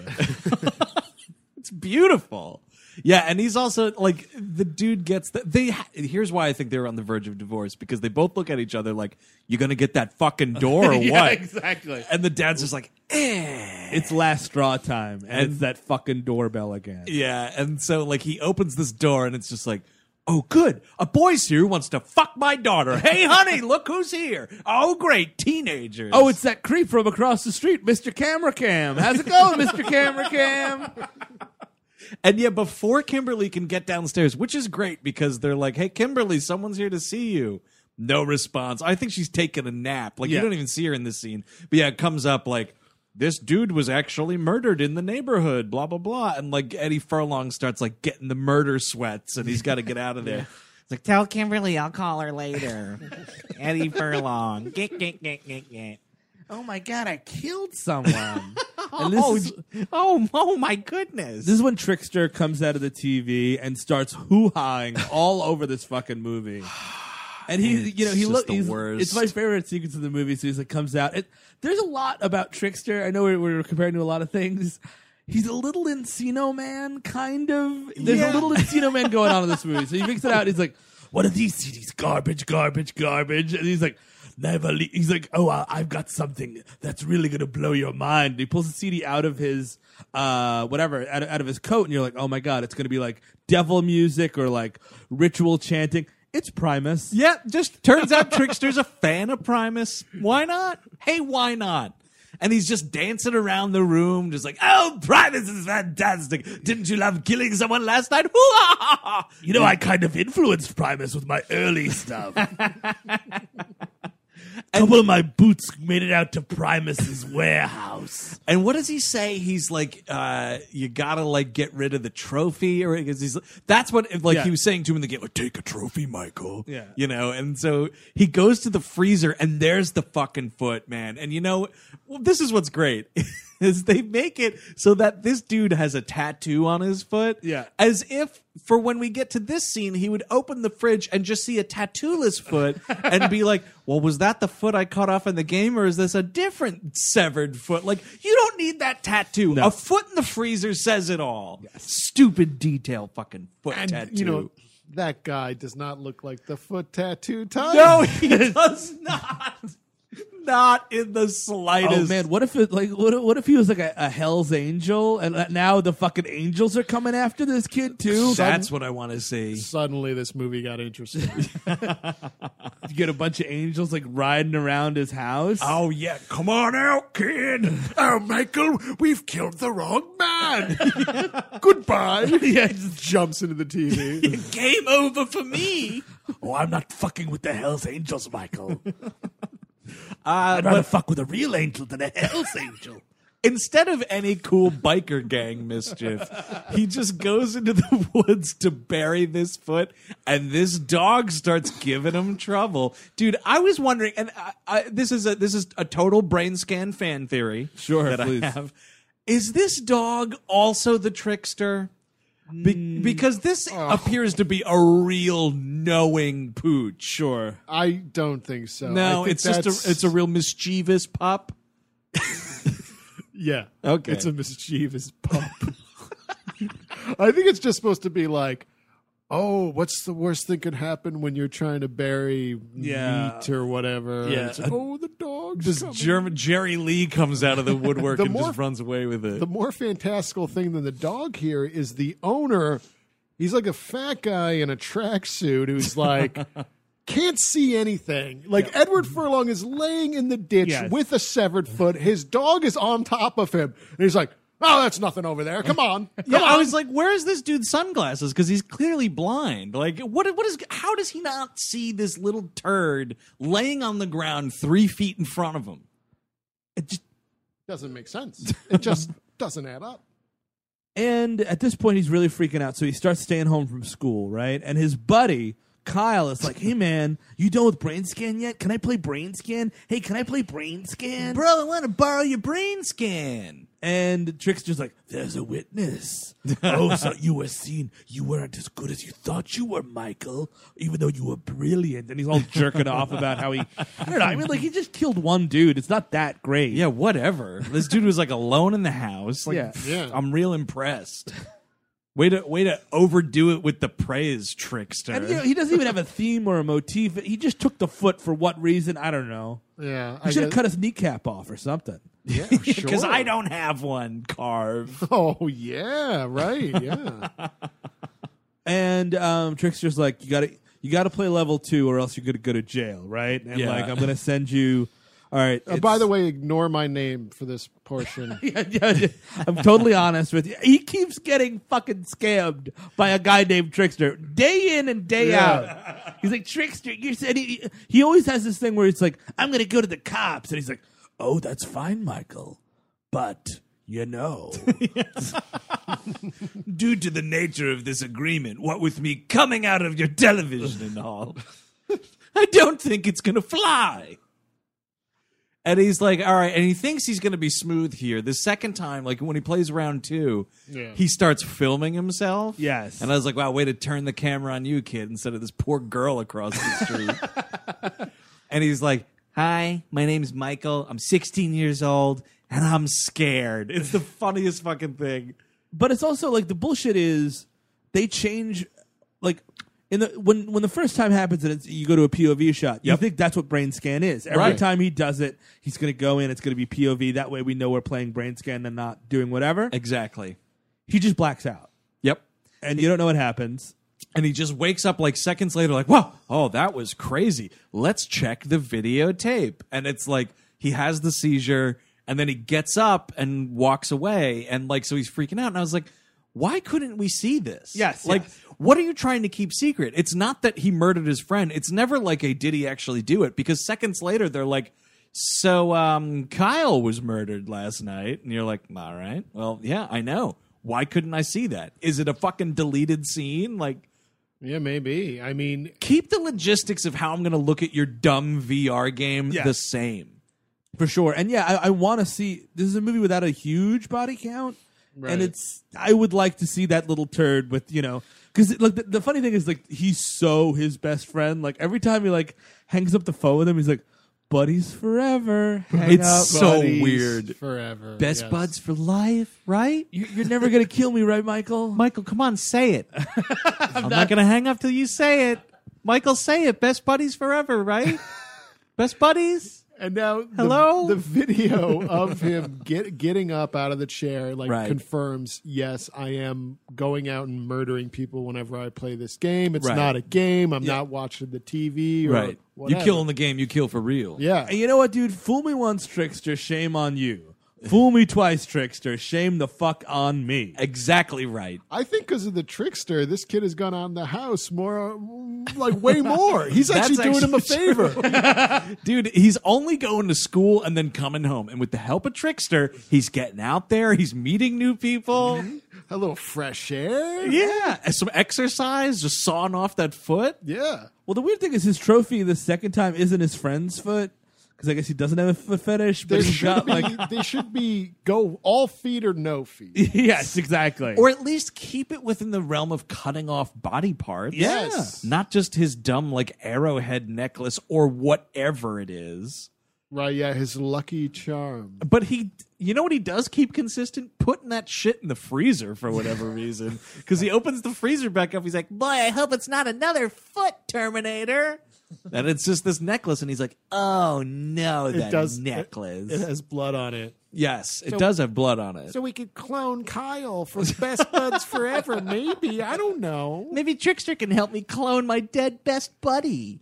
It's beautiful. Yeah, and he's also like the dude gets the, they. Here's why I think they're on the verge of divorce because they both look at each other like, "You gonna get that fucking door or Yeah, what?" exactly. And the dad's just like, "Eh." It's last straw time, and, And- it's that fucking doorbell again. Yeah, and so like he opens this door and it's just like, "Oh, good, a boy's here who wants to fuck my daughter. Hey, honey, look who's here. Oh, great, teenagers. Oh, it's that creep from across the street, Mister Camera Cam. How's it going, Mister Camera Cam? And yeah, before Kimberly can get downstairs, which is great because they're like, hey, Kimberly, someone's here to see you. No response. I think she's taking a nap. Like, Yeah. you don't even see her in this scene. But yeah, it comes up like, this dude was actually murdered in the neighborhood, blah, blah, blah. And like Eddie Furlong starts like getting the murder sweats and he's got to get out of there. It's like, tell Kimberly I'll call her later. Eddie Furlong. Get, get, get, get, get. Oh my God, I killed someone. And this Oh, is- oh, oh my goodness. This is when Trickster comes out of the T V and starts hoo-hawing all over this fucking movie. And he, It's you know, he just look. the he's- worst. It's my favorite sequence of the movie. So he's like, comes out. It, there's a lot about Trickster. I know we're, we're comparing to a lot of things. He's a little Encino Man, kind of. There's Yeah. a little Encino Man going on in this movie. So he picks it out. He's like, what are these C Ds? Garbage, garbage, garbage. And he's like, never leave. He's like, oh, uh, I've got something that's really going to blow your mind. And he pulls the C D out of his, uh, whatever, out of, out of his coat. And you're like, oh my God, it's going to be like devil music or like ritual chanting. It's Primus. Yeah, just turns out Trickster's a fan of Primus. Why not? Hey, why not? And he's just dancing around the room, just like, oh, Primus is fantastic. Didn't you love killing someone last night? You know, I kind of influenced Primus with my early stuff. A couple of my boots made it out to Primus's warehouse. And what does he say? He's like, uh, you gotta like get rid of the trophy, or because he's that's what like Yeah. he was saying to him in the game. Like, take a trophy, Michael. Yeah. you know. And so he goes to the freezer, and there's the fucking foot, man. And you know, well, this is what's great. Is they make it so that this dude has a tattoo on his foot. Yeah. As if for when we get to this scene, he would open the fridge and just see a tattoo-less foot and be like, well, was that the foot I cut off in the game, or is this a different severed foot? Like, you don't need that tattoo. No. A foot in the freezer says it all. Stupid detail fucking foot And, tattoo. you know, that guy does not look like the foot tattoo type. no, he does not. Not in the slightest. Oh man, what if it like what if, what if he was like a, a Hell's Angel, and now the fucking angels are coming after this kid too? That's what I want to see. Suddenly, this movie got interesting. You get a bunch of angels like riding around his house. Oh, yeah. Come on out, kid. Oh, Michael, we've killed the wrong man. Goodbye. Yeah, He just jumps into the T V. Game over for me. Oh, I'm not fucking with the Hell's Angels, Michael. Uh, I'd rather fuck with a real angel than a Hell's Angel. Instead of any cool biker gang mischief, he just goes into the woods to bury this foot, and this dog starts giving him trouble. Dude, I was wondering, and I, I, this is a this is a total brain scan fan theory. Sure, that please. I have. Is this dog also the trickster? Be- because this appears to be a real knowing pooch. Sure. I don't think so. I No, think it's just that's- a it's a real mischievous pup. Yeah. Okay. It's a mischievous pup. I think it's just supposed to be like, oh, what's the worst thing could happen when you're trying to bury Yeah. meat or whatever? Yeah. It's like, oh, the dog's This coming. German Jerry Lee comes out of the woodwork The and more- just runs away with it. The more fantastical thing than the dog here is the owner. He's like a fat guy in a tracksuit who's like, can't see anything. Like Edward Furlong is laying in the ditch Yes. with a severed foot. His dog is on top of him. And he's like, oh, that's nothing over there. Come on. Come Yeah, on. I was like, "Where is this dude's sunglasses?" Because he's clearly blind. Like, what? What is? How does he not see this little turd laying on the ground three feet in front of him? It just doesn't make sense. It just doesn't add up. And at this point, he's really freaking out. So he starts staying home from school, right? And his buddy, Kyle, is like, hey, man, you done with Brain Scan yet? Can I play Brain Scan? Hey, can I play Brain Scan? bro, I want to borrow your brain scan. And Trickster's like, there's a witness. Oh, so you were seen. You weren't as good as you thought you were, Michael, even though you were brilliant. And he's all jerking off about how he, I don't know, I mean, like, he just killed one dude. It's not that great. Yeah, whatever. This dude was like alone in the house. Like, Yeah. Yeah. I'm real impressed. Way to way to overdo it with the praise, Trickster. And, you know, he doesn't even have a theme or a motif. He just took the foot for what reason? I don't know. Yeah. He I should have guess- cut his kneecap off or something. Yeah, Because sure. I don't have one, Carve. Oh, yeah. Right. Yeah. And um, Trickster's like, you gotta you gotta play level two or else you're gonna go to jail, right? And Yeah. like, I'm gonna send you. All right. Uh, by the way, ignore my name for this portion. yeah, yeah, I'm totally honest with you. He keeps getting fucking scammed by a guy named Trickster day in and day Yeah. out. He's like, Trickster, you said he, he always has this thing where it's like, I'm gonna go to the cops, and he's like, oh, that's fine, Michael, but you know. Due to the nature of this agreement, what with me coming out of your television and all, I don't think it's going to fly. And he's like, all right. And he thinks he's going to be smooth here. The second time, like when he plays round two, Yeah. he starts filming himself. Yes. And I was like, wow, way to turn the camera on you, kid, instead of this poor girl across the street. And he's like, hi, my name's Michael. I'm sixteen years old, and I'm scared. It's the funniest fucking thing. But it's also like the bullshit is they change, like in the when when the first time happens and it's, you go to a P O V shot, you Yep. think that's what brain scan is. Every Right. time he does it, he's going to go in. It's going to be P O V. That way, we know we're playing brain scan and not doing whatever. Exactly. He just blacks out, Yep. and you don't know what happens. And he just wakes up like seconds later, like, whoa, oh, that was crazy. Let's check the videotape. And it's like he has the seizure, and then he gets up and walks away. And like, so he's freaking out. And I was like, why couldn't we see this? Yes, Like, yes. what are you trying to keep secret? It's not that he murdered his friend. It's never like a did he actually do it? Because seconds later, they're like, so um, Kyle was murdered last night. And you're like, all right, well, yeah, I know. Why couldn't I see that? Is it a fucking deleted scene? Like, Yeah, maybe. I mean, keep the logistics of how I'm going to look at your dumb V R game Yeah. the same. For sure. And yeah, I, I want to see. This is a movie without a huge body count. Right. And it's, I would like to see that little turd with, you know, because like the, the funny thing is like he's so his best friend. Like every time he like hangs up the phone with him, he's like, buddies forever. Hang It's out. so buddies weird. Forever. Best yes. buds for life, right? You- You're never going to kill me, right, Michael? Michael, come on, say it. I'm not going to hang up till you say it. Michael, say it. Best buddies forever, right? Best buddies? And now the, Hello? the video of him get, getting up out of the chair like Right. confirms, yes, I am going out and murdering people whenever I play this game. It's Right. not a game. I'm Yeah. not watching the T V or Right. whatever. You kill in the game, you kill for real. Yeah. And you know what, dude? Fool me once, trickster. Shame on you. Fool me twice, trickster. Shame the fuck on me. Exactly right. I think because of the trickster, this kid has gone out in the house more, like way more. He's That's actually doing him a actually favor. Dude, he's only going to school and then coming home. And with the help of Trickster, he's getting out there. He's meeting new people. A little fresh air. Yeah. And some exercise, just sawing off that foot. Yeah. Well, the weird thing is his trophy the second time isn't his friend's foot. Because I guess he doesn't have a foot fetish, but There he's should got be, like. they should be go all feet or no feet. Yes, exactly. Or at least keep it within the realm of cutting off body parts. Yes. Not just his dumb, like, arrowhead necklace or whatever it is. Right, yeah, his lucky charm. But he, you know what he does keep consistent? Putting that shit in the freezer for whatever reason. Because he opens the freezer back up. He's like, boy, I hope it's not another foot, Terminator. And it's just this necklace. And he's like, oh, no, that It does necklace. It, it has blood on it. yes, it So- does have blood on it. So we could clone Kyle for Best Buds Forever, maybe. I don't know. Maybe Trickster can help me clone my dead best buddy.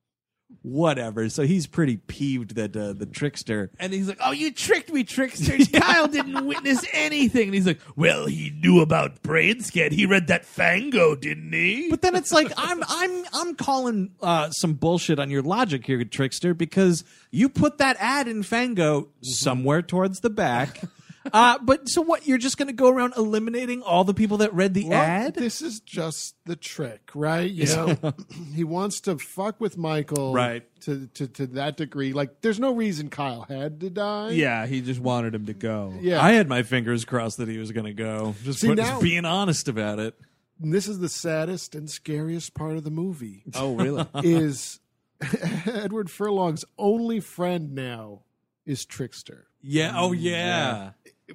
Whatever. So he's pretty peeved that uh, the Trickster. And he's like, oh, you tricked me, trickster. Kyle didn't witness anything. And he's like, well, he knew about brain scan. He read that Fango, didn't he? But then it's like I'm I'm I'm calling uh, some bullshit on your logic here, Trickster, because you put that ad in Fango somewhere towards the back. Uh, but so what? You're just going to go around eliminating all the people that read the Well, ad? this is just the trick, right? You know, he wants to fuck with Michael, Right. To, to to that degree. Like, there's no reason Kyle had to die. Yeah, he just wanted him to go. yeah. I had my fingers crossed that he was going to go. Just, See, put- now- just being honest about it. And this is the saddest and scariest part of the movie. Oh, really? is Edward Furlong's only friend now is Trickster. Yeah. Oh yeah.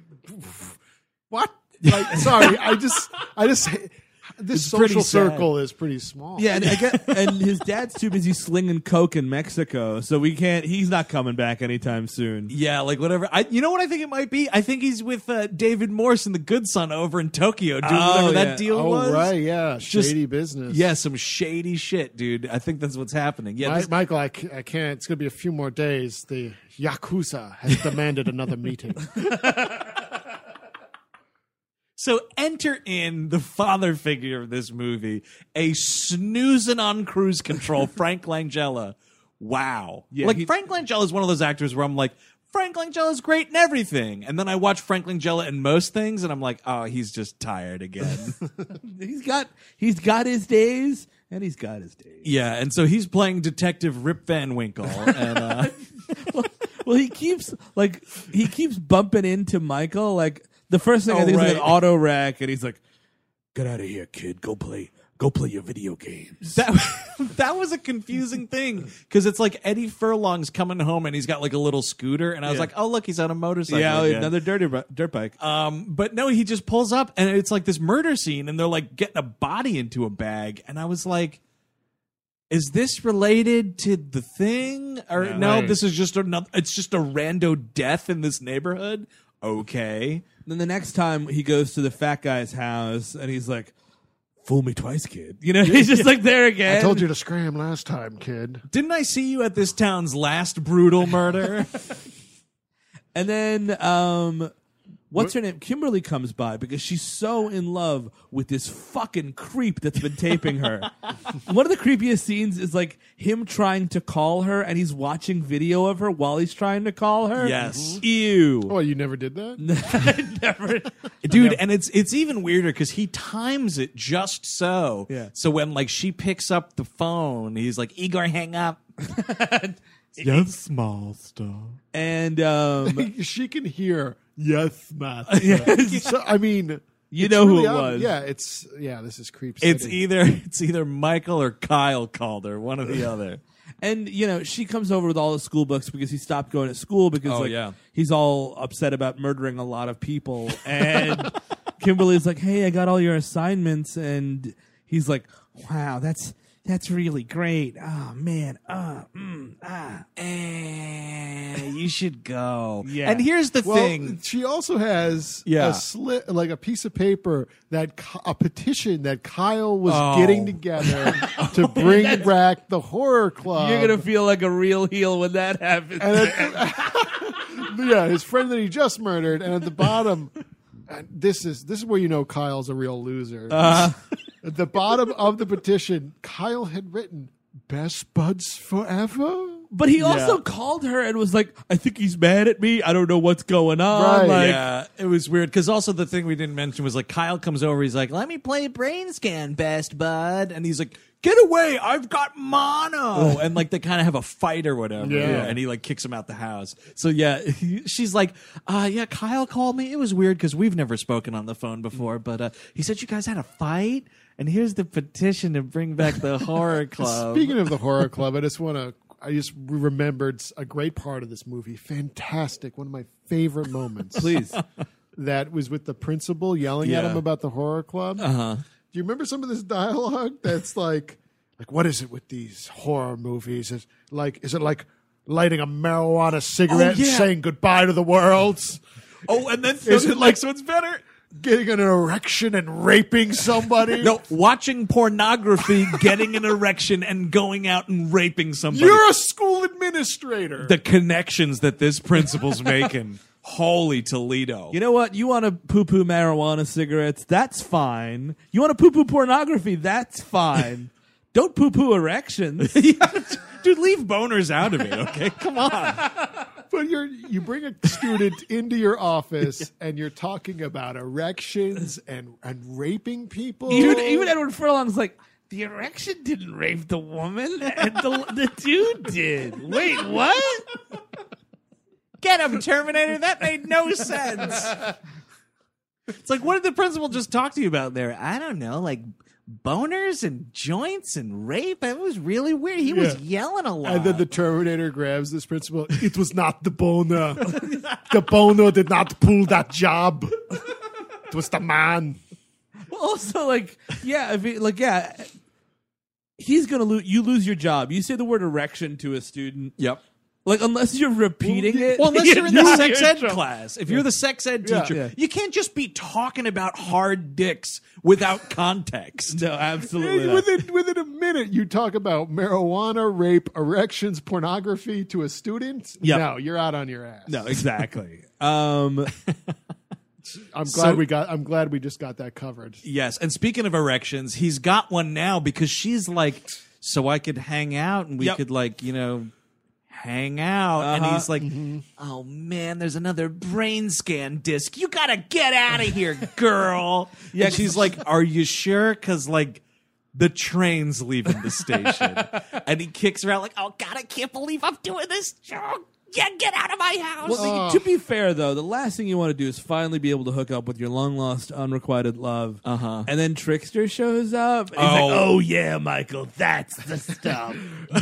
What? Like, sorry, I just, I just, this It's pretty social sad. circle is pretty small. Yeah, and, I get, and his dad's too busy slinging coke in Mexico, so we can't. He's not coming back anytime soon. Yeah, like whatever. I, you know what I think it might be? I think he's with uh, David Morse and the Good Son over in Tokyo doing Oh, whatever yeah. that deal Oh, was. right, yeah, Just- shady business. Yeah, some shady shit, dude. I think that's what's happening. Yeah, Mi- this- Michael, I, c- I can't. It's going to be a few more days. The Yakuza has demanded another meeting. So enter in the father figure of this movie, a snoozing on cruise control, Frank Langella. Wow. Yeah, like he- Frank Langella is one of those actors where I'm like, Frank Langella is great in everything. And then I watch Frank Langella in most things and I'm like, oh, he's just tired again. He's got he's got his days, and he's got his days. Yeah, and so he's playing Detective Rip Van Winkle. And uh, Well, he keeps like he keeps bumping into Michael. Like the first thing I Oh, think is like right. an auto rack, and he's like, "Get out of here, kid. Go play. Go play your video games. That that was a confusing thing because it's like Eddie Furlong's coming home and he's got like a little scooter, and I was Yeah. like, oh look, he's on a motorcycle. yeah, again. another dirty bu- dirt bike. Um, but no, he just pulls up and it's like this murder scene, and they're like getting a body into a bag, and I was like, is this related to the thing or No, no? right. This is just another. It's just a rando death in this neighborhood. Okay. Then the next time he goes to the fat guy's house and he's like, "Fool me twice, kid." You know, he's just like there again. I told you to scram last time, kid. Didn't I see you at this town's last brutal murder? And then, um, what's her name? Kimberly comes by because she's so in love with this fucking creep that's been taping her. One of the creepiest scenes is like him trying to call her and he's watching video of her while he's trying to call her. Yes. Ew. Oh, you never did that? Never. Dude, and it's it's even weirder because he times it just so. Yeah. So when like she picks up the phone, he's like, Igor, hang up. Yes, small stuff. And um, She can hear, yes, master. So, I mean, you it's know who really it ob- was. Yeah, it's yeah. This is creep. It's City. either it's either Michael or Kyle called her, one or the other. And you know, she comes over with all the school books because he stopped going to school because Oh, like yeah. he's all upset about murdering a lot of people. And Kimberly's like, "Hey, I got all your assignments," and he's like, "Wow, that's that's really great. Oh man, uh, mm, ah." Eh, you should go. Yeah. And here's the Well, thing. she also has Yeah. a sli- like a piece of paper that Ky- a petition that Kyle was Oh. getting together to bring back the horror club. You're gonna feel like a real heel when that happens. and at the- yeah, his friend that he just murdered, and at the bottom, and this is this is where you know Kyle's a real loser. Uh-huh. At the bottom of the petition, Kyle had written "Best buds forever." But he also Yeah. called her and was like, "I think he's mad at me. I don't know what's going on." Right. Like, Yeah, it was weird because also the thing we didn't mention was like Kyle comes over. He's like, "Let me play brain scan, best bud," and he's like, "Get away! I've got mono!" And like they kind of have a fight or whatever. Yeah. And he like kicks him out the house. So yeah, she's like, "Uh, yeah, Kyle called me. It was weird because we've never spoken on the phone before, but uh, he said you guys had a fight." And here's the petition to bring back the horror club. Speaking of the horror club, I just want to. I just remembered a great part of this movie. Fantastic, one of my favorite moments. please. That was with the principal yelling at Yeah. him about the horror club. Uh huh. Do you remember some of this dialogue? That's like, like what is it with these horror movies? Is like, is it like lighting a marijuana cigarette Oh, yeah. and saying goodbye to the world? Oh, and then Is the it like- next one's better? Getting an erection and raping somebody? No, watching pornography, getting an erection, and going out and raping somebody. You're a school administrator. The connections that this principal's making. Holy Toledo. You know what? You want to poo poo marijuana cigarettes? That's fine. You want to poo poo pornography? That's fine. Don't poo poo erections. Dude, leave boners out of it, okay? Come on. But you're you bring a student into your office and you're talking about erections and and raping people. Even even Edward Furlong's like, the erection didn't rape the woman, and the, the dude did. Wait, what? Get him, Terminator. That made no sense. It's like, what did the principal just talk to you about there? I don't know, like boners and joints and rape. It was really weird. He was Yeah. yelling a lot. And then the Terminator grabs this principal. It was not the boner. The boner did not pull that job. It was the man. Also, like, yeah, if it, like, yeah, he's gonna lose. You lose your job. You say the word erection to a student. Yep. Like, unless you're repeating it. Well, unless you're in the you're sex in ed trouble. class. If you're the sex ed Yeah. teacher, Yeah. you can't just be talking about hard dicks without context. No, absolutely not. Within within a minute, you talk about marijuana, rape, erections, pornography to a student. Yep. No, you're out on your ass. No, exactly. Um, I'm glad So- we got. I'm glad we just got that covered. Yes, and speaking of erections, he's got one now because she's like, so I could hang out and we Yep. could like, you know, hang out. And Uh-huh. he's like, oh man, there's another brain scan disc. You gotta get out of here, girl. Yeah, and she's like, are you sure? Because like the train's leaving the station. And he kicks her out like, oh God, I can't believe I'm doing this. Yeah, get out of my house. Well, Oh. to be fair, though, the last thing you want to do is finally be able to hook up with your long-lost, unrequited love. Uh-huh. And then Trickster shows up. And he's Oh. like, oh, yeah, Michael, that's the stuff.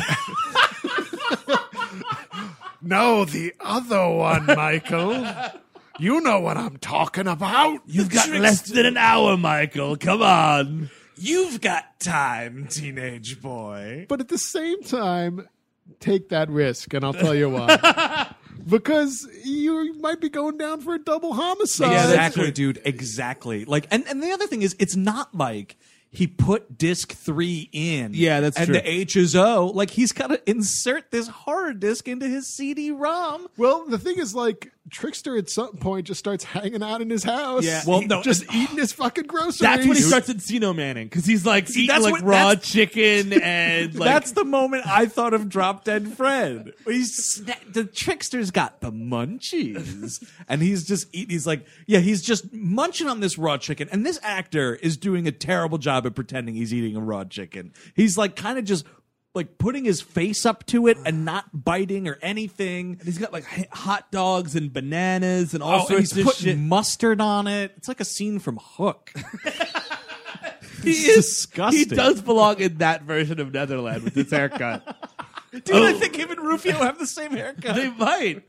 No, the other one, Michael. You know what I'm talking about. You've got less than an hour, Michael. Come on. You've got time, teenage boy. But at the same time, take that risk, and I'll tell you why. Because you might be going down for a double homicide. Yeah, that's Exactly, true. dude. Exactly. Like, and, and the other thing is, it's not like he put disc three in. Yeah, that's and true. the H is O. Like, he's got to insert this horror disc into his C D ROM. Well, the thing is, like, Trickster at some point just starts hanging out in his house. Yeah. Well, He- no, just eating his fucking groceries. That's when he starts Encino Manning, because he's like eating that's like what- raw that's- chicken and like. That's the moment I thought of Drop Dead Fred. He's sna- the trickster's got the munchies, and he's just eating. He's like, yeah, he's just munching on this raw chicken. And this actor is doing a terrible job at pretending he's eating a raw chicken. He's like kind of just like putting his face up to it and not biting or anything. and he's got like h- hot dogs and bananas and all Oh, and sorts he's of putting shit. mustard on it. It's like a scene from Hook. He It's is disgusting. He does belong in that version of Netherland with his haircut. Dude, I think him and Rufio have the same haircut. They might.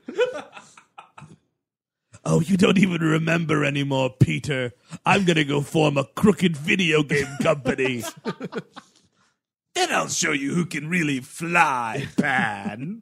Oh, you don't even remember anymore, Peter. I'm gonna go form a crooked video game company. Then I'll show you who can really fly, Pan.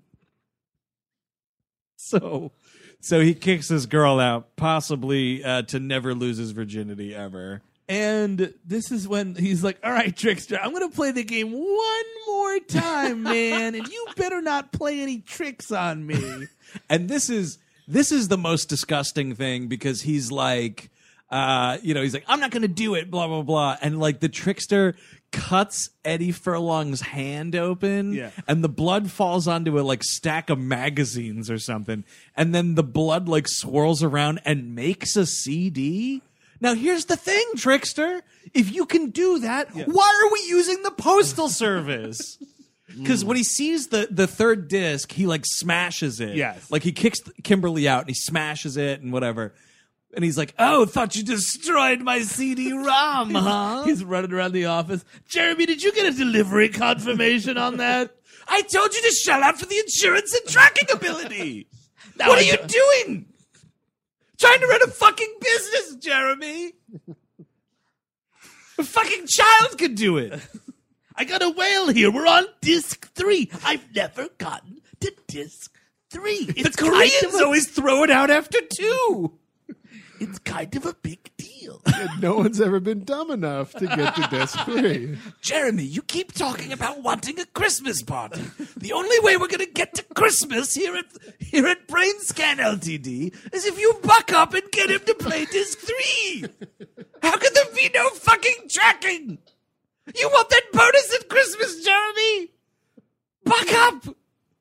so, so he kicks this girl out, possibly uh, to never lose his virginity ever. And this is when he's like, all right, Trickster, I'm going to play the game one more time, man. And you better not play any tricks on me. And this is this is the most disgusting thing because he's like, uh, you know, he's like, I'm not going to do it, blah blah blah, and like the trickster cuts Eddie Furlong's hand open, Yeah. and the blood falls onto a like stack of magazines or something, and then the blood like swirls around and makes a C D. Now here's the thing, Trickster. If you can do that, why are we using the postal service? Because when he sees the, the third disc, he like smashes it. Yes. Like he kicks Kimberly out and he smashes it and whatever. And he's like, oh, thought you destroyed my C D ROM, huh? He's running around the office. Jeremy, did you get a delivery confirmation on that? I told you to shell out for the insurance and tracking ability. Now what I are you do- doing? Trying to run a fucking business, Jeremy. A fucking child could do it. I got a whale here. We're on disc three. I've never gotten to disc three. The It's kind Koreans of a- always throw it out after two. It's kind of a big deal. No one's ever been dumb enough to get to disc three. Jeremy, you keep talking about wanting a Christmas party. The only way we're going to get to Christmas here at here at BrainScan Ltd is if you buck up and get him to play disc three. How could there be no fucking tracking? You want that bonus at Christmas, Jeremy? Buck up.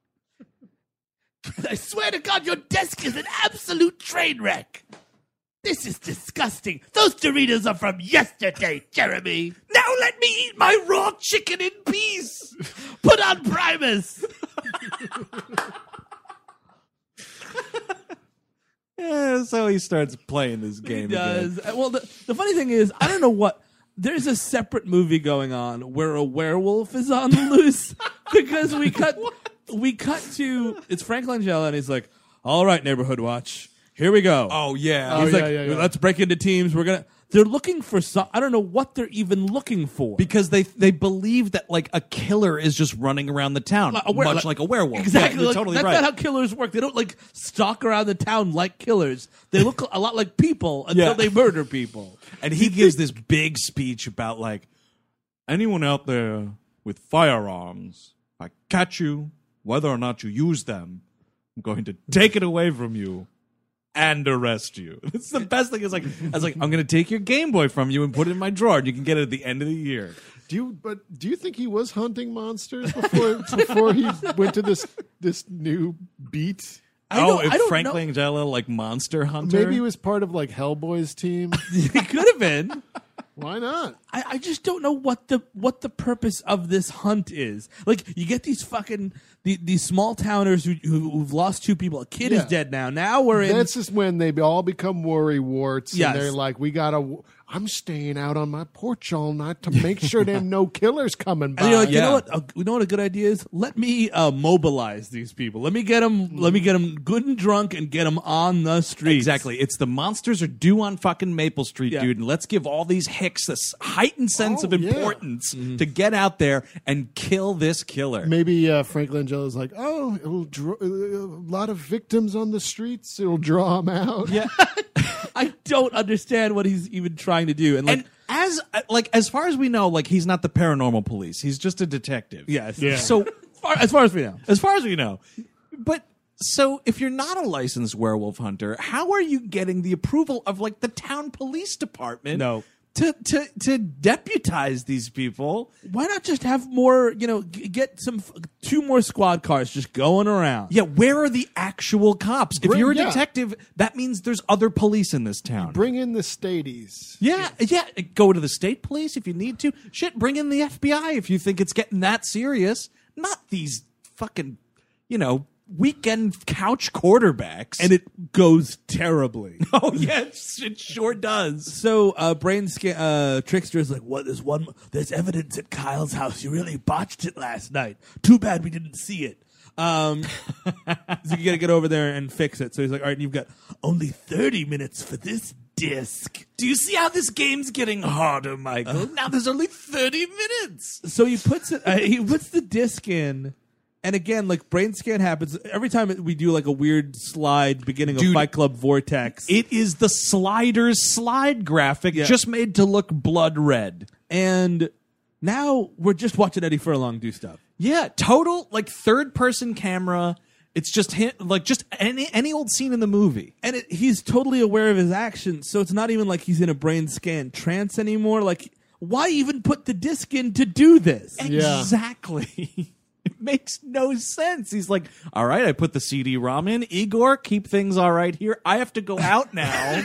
I swear to God, your desk is an absolute train wreck. This is disgusting. Those Doritos are from yesterday, Jeremy. Now let me eat my raw chicken in peace. Put on Primus. Yeah, so he starts playing this game He again. does. Uh, Well, the, the funny thing is, I don't know what. There's a separate movie going on where a werewolf is on the loose because we cut we cut to it's Frank Langella and he's like, "All right, Neighborhood Watch, here we go." Oh, yeah. Oh, he's yeah, like, yeah, yeah. "Let's break into teams. We're gonna." They're looking for some. I don't know what they're even looking for. Because they they believe that like a killer is just running around the town, Like a were- much like- like a werewolf. Exactly. Yeah, you're like, totally that's right. not how killers work. They don't like stalk around the town like killers. They look a lot like people until Yeah. they murder people. And he gives this big speech about like anyone out there with firearms, if I catch you, whether or not you use them, I'm going to take it away from you and arrest you. It's the best thing. Is like I was like, I'm going to take your Game Boy from you and put it in my drawer, and you can get it at the end of the year. Do you? But do you think he was hunting monsters before before he went to this this new beat? I oh, don't- if I don't Frank know. Langella like Monster Hunter, Maybe he was part of like Hellboy's team. He could have been. Why not? I, I just don't know what the what the purpose of this hunt is. Like, you get these fucking the, these small towners who, who who've lost two people. A kid Yeah. is dead now. Now we're in. This is when they all become worry warts. Yes. And they're like, we gotta. I'm staying out on my porch all night to make sure there no killers coming by. And you're like, you Yeah. know what? Uh, you know what a good idea is? Let me uh, mobilize these people. Let me get them. Let me get them good and drunk and get them on the streets. Exactly. It's the monsters are due on fucking Maple Street, Yeah. dude. And let's give all these hicks this heightened sense Oh, of yeah. importance to get out there and kill this killer. Maybe uh, Frank Langella's like, oh, it'll draw, uh, a lot of victims on the streets. It'll draw them out. Yeah. I don't understand what he's even trying to do. And like, And as like as far as we know, like he's not the paranormal police. He's just a detective. yes, Yeah. So Far, as far as we know, as far as we know. But so if you're not a licensed werewolf hunter, how are you getting the approval of like the town police department No. to to to deputize these people? why not just have more? You know, g- get some f- two more squad cars just going around. Yeah, where are the actual cops? If Bring- you're a yeah. detective, that means there's other police in this town. Bring in the Stadies. Yeah, yeah. Go to the state police if you need to. Shit, bring in the F B I if you think it's getting that serious. Not these fucking, you know, weekend couch quarterbacks. And it goes terribly. oh yeah, it, it sure does. So, uh, brain scan, uh, Trickster's like, what? There's one, there's evidence at Kyle's house. You really botched it last night. Too bad we didn't see it. Um, so you gotta get over there and fix it. So he's like, all right, you've got only thirty minutes for this disc. Do you see how this game's getting harder, Michael? now there's only thirty minutes. So he puts it, uh, he puts the disc in. And again, like brain scan happens every time we do like a weird slide beginning of Dude, Fight Club Vortex. It is the sliders slide graphic Yeah. just made to look blood red. And now we're just watching Eddie Furlong do stuff. Yeah, total like third person camera. It's just him, like just any any old scene in the movie. And it, he's totally aware of his actions, so it's not even like he's in a brain scan trance anymore. Like, why even put the disc in to do this? Yeah. Exactly. It makes no sense. He's like, all right, I put the C D ROM in. Igor, keep things all right here. I have to go out now.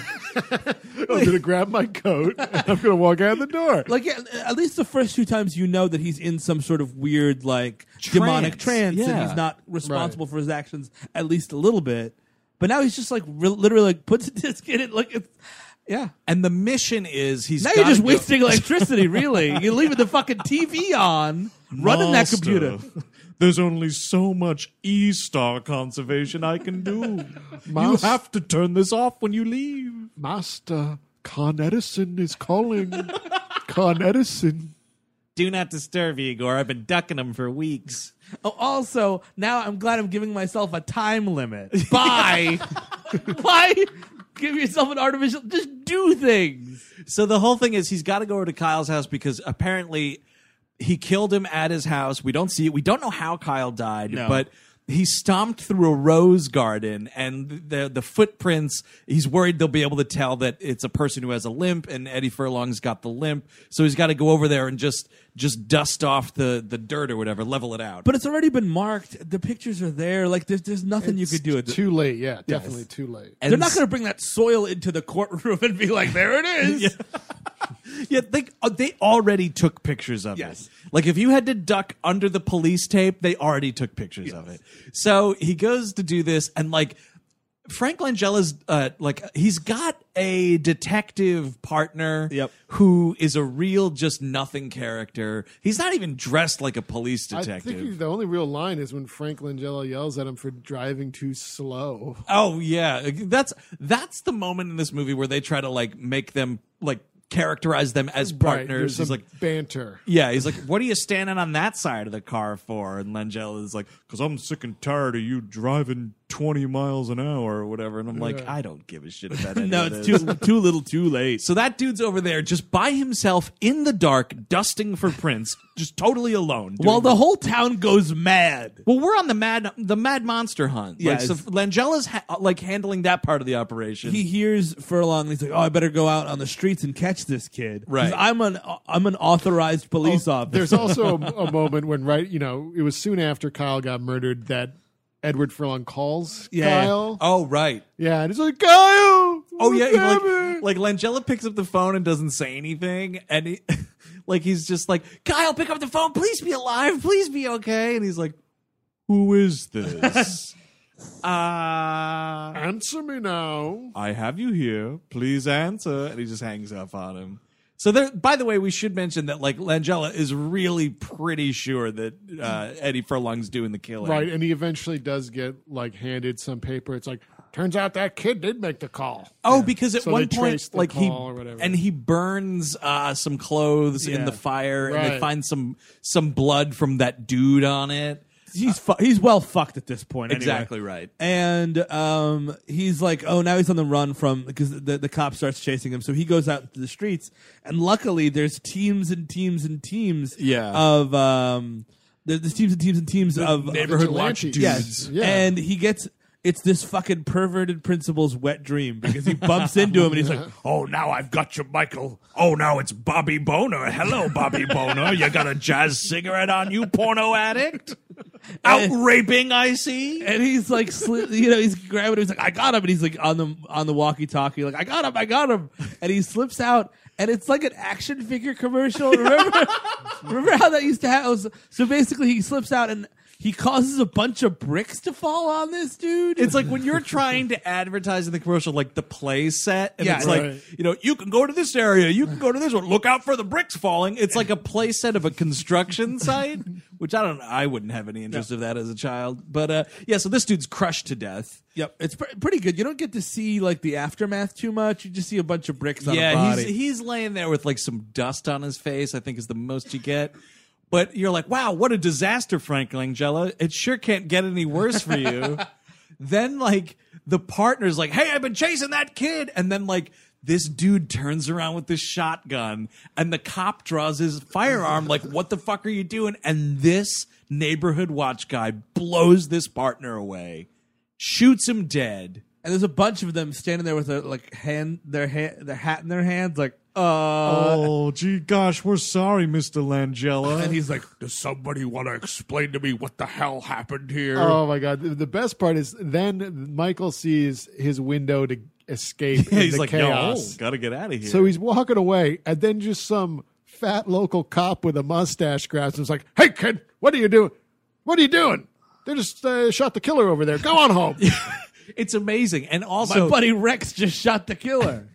I'm going to grab my coat and I'm going to walk out the door. Like, at, at least the first two times you know that he's in some sort of weird, like, demonic trance, yeah. and he's not responsible for his actions at least a little bit. But now he's just, like, re- literally, like, puts a disc in it, like, it's, yeah. And the mission is he's Now you're gotta just go- wasting electricity, really. You're leaving the fucking T V on, running that Master, computer. There's only so much E-star conservation I can do. you Mas- have to turn this off when you leave. Master, Con Edison is calling. Con Edison. Do not disturb, Igor. I've been ducking him for weeks. Oh, also, now I'm glad I'm giving myself a time limit. Bye. Why give yourself an artificial? Just do things. So the whole thing is he's got to go over to Kyle's house because apparently he killed him at his house. We don't see it. We don't know how Kyle died, No. but he stomped through a rose garden, and the the footprints, he's worried they'll be able to tell that it's a person who has a limp, and Eddie Furlong's got the limp. So he's got to go over there and just just dust off the, the dirt or whatever, level it out. But it's already been marked. The pictures are there. Like there's there's nothing you could do. With it. Too late. Yeah, definitely too late. And They're not going to bring that soil into the courtroom and be like, there it is. Yeah. Yeah, they uh, they already took pictures of Yes. it. Like if you had to duck under the police tape, they already took pictures of it. So he goes to do this, and like Frank Langella's uh, like he's got a detective partner Yep. who is a real just nothing character. He's not even dressed like a police I detective. think the only real line is when Frank Langella yells at him for driving too slow. Oh yeah, that's that's the moment in this movie where they try to like make them like characterize them as Right, partners. there's He's some like, banter. yeah, he's like, what are you standing on that side of the car for? And Langella is like, because I'm sick and tired of you driving twenty miles an hour or whatever. And I'm like, Yeah. I don't give a shit about any No, of it's this. too too little, too late. So that dude's over there just by himself in the dark, dusting for prints, just totally alone. doing While the whole town goes mad. Well, we're on the mad the mad monster hunt. Yeah, like, so it's- Langella's ha- like handling that part of the operation. He hears Furlong and he's like, "Oh, I better go out on the streets and catch this kid." 'Cause Right. I'm an I'm an authorized police Oh, officer. There's also a, a moment when, right, you know, it was soon after Kyle got murdered that Edward Furlong calls Yeah. Kyle. oh right. Yeah, and he's like, Kyle, Oh yeah, he, like like Langella picks up the phone and doesn't say anything, and he, like he's just like, Kyle, pick up the phone, please be alive, please be okay, and he's like, who is this? uh Answer me now. I have you here, please answer, and he just hangs up on him. So there. By the way, we should mention that like Langella is really pretty sure that uh, Eddie Furlong's doing the killing, Right, and he eventually does get like handed some paper. It's like, turns out that kid did make the call. Oh, because at So one they point, trace the like he call or whatever. and he burns uh, some clothes in Yeah. the fire, and they Right. find some some blood from that dude on it. He's fu- he's well fucked at this point. Anyway. Exactly right. And um, he's like, oh, now he's on the run from because the the cop starts chasing him. So he goes out to the streets, and luckily there's teams and teams and teams Yeah. of um, there's, there's teams and teams and teams of neighborhood watch vigilantes. dudes. Yes. Yeah. And he gets it's this fucking perverted principal's wet dream because he bumps into him and he's like, Oh, now I've got you, Michael. Oh, now it's Bobby Boner. Hello, Bobby Boner. You got a jazz cigarette on you, porno addict? Out raping, I see. and he's like, sli- you know, he's grabbing him. He's like, I got him, and he's like on the on the walkie-talkie, like, I got him, I got him, and he slips out, and it's like an action figure commercial. Remember, remember how that used to happen? So basically, he slips out and he causes a bunch of bricks to fall on this dude. It's like when you're trying to advertise in the commercial, like the play set, and Yeah, it's right. like, you know, you can go to this area, you can go to this one, look out for the bricks falling. It's like a play set of a construction site, which I don't, I wouldn't have any interest of that as a child. But uh, yeah, so this dude's crushed to death. Yep, it's pre- pretty good. You don't get to see like the aftermath too much. You just see a bunch of bricks on a Yeah, body. he's he's laying there with like some dust on his face, I think is the most you get. But you're like, wow, what a disaster, Frank Langella. It sure can't get any worse for you. Then, like, the partner's like, hey, I've been chasing that kid. And then, like, this dude turns around with this shotgun, and the cop draws his firearm, like, what the fuck are you doing? And this neighborhood watch guy blows this partner away, shoots him dead. and there's a bunch of them standing there with a like hand their ha- their hat in their hands, like uh. Oh, gee, gosh, we're sorry, Mister Langella. And he's like, does somebody want to explain to me what the hell happened here? Oh my god! The- The best part is then Michael sees his window to escape. Yeah, in he's the like, chaos. no, gotta get out of here. So he's walking away, and then just some fat local cop with a mustache grabs him. He's like, "Hey, kid, what are you doing? What are you doing? They just uh, shot the killer over there. Go on home." It's amazing. And also, My buddy Rex just shot the killer.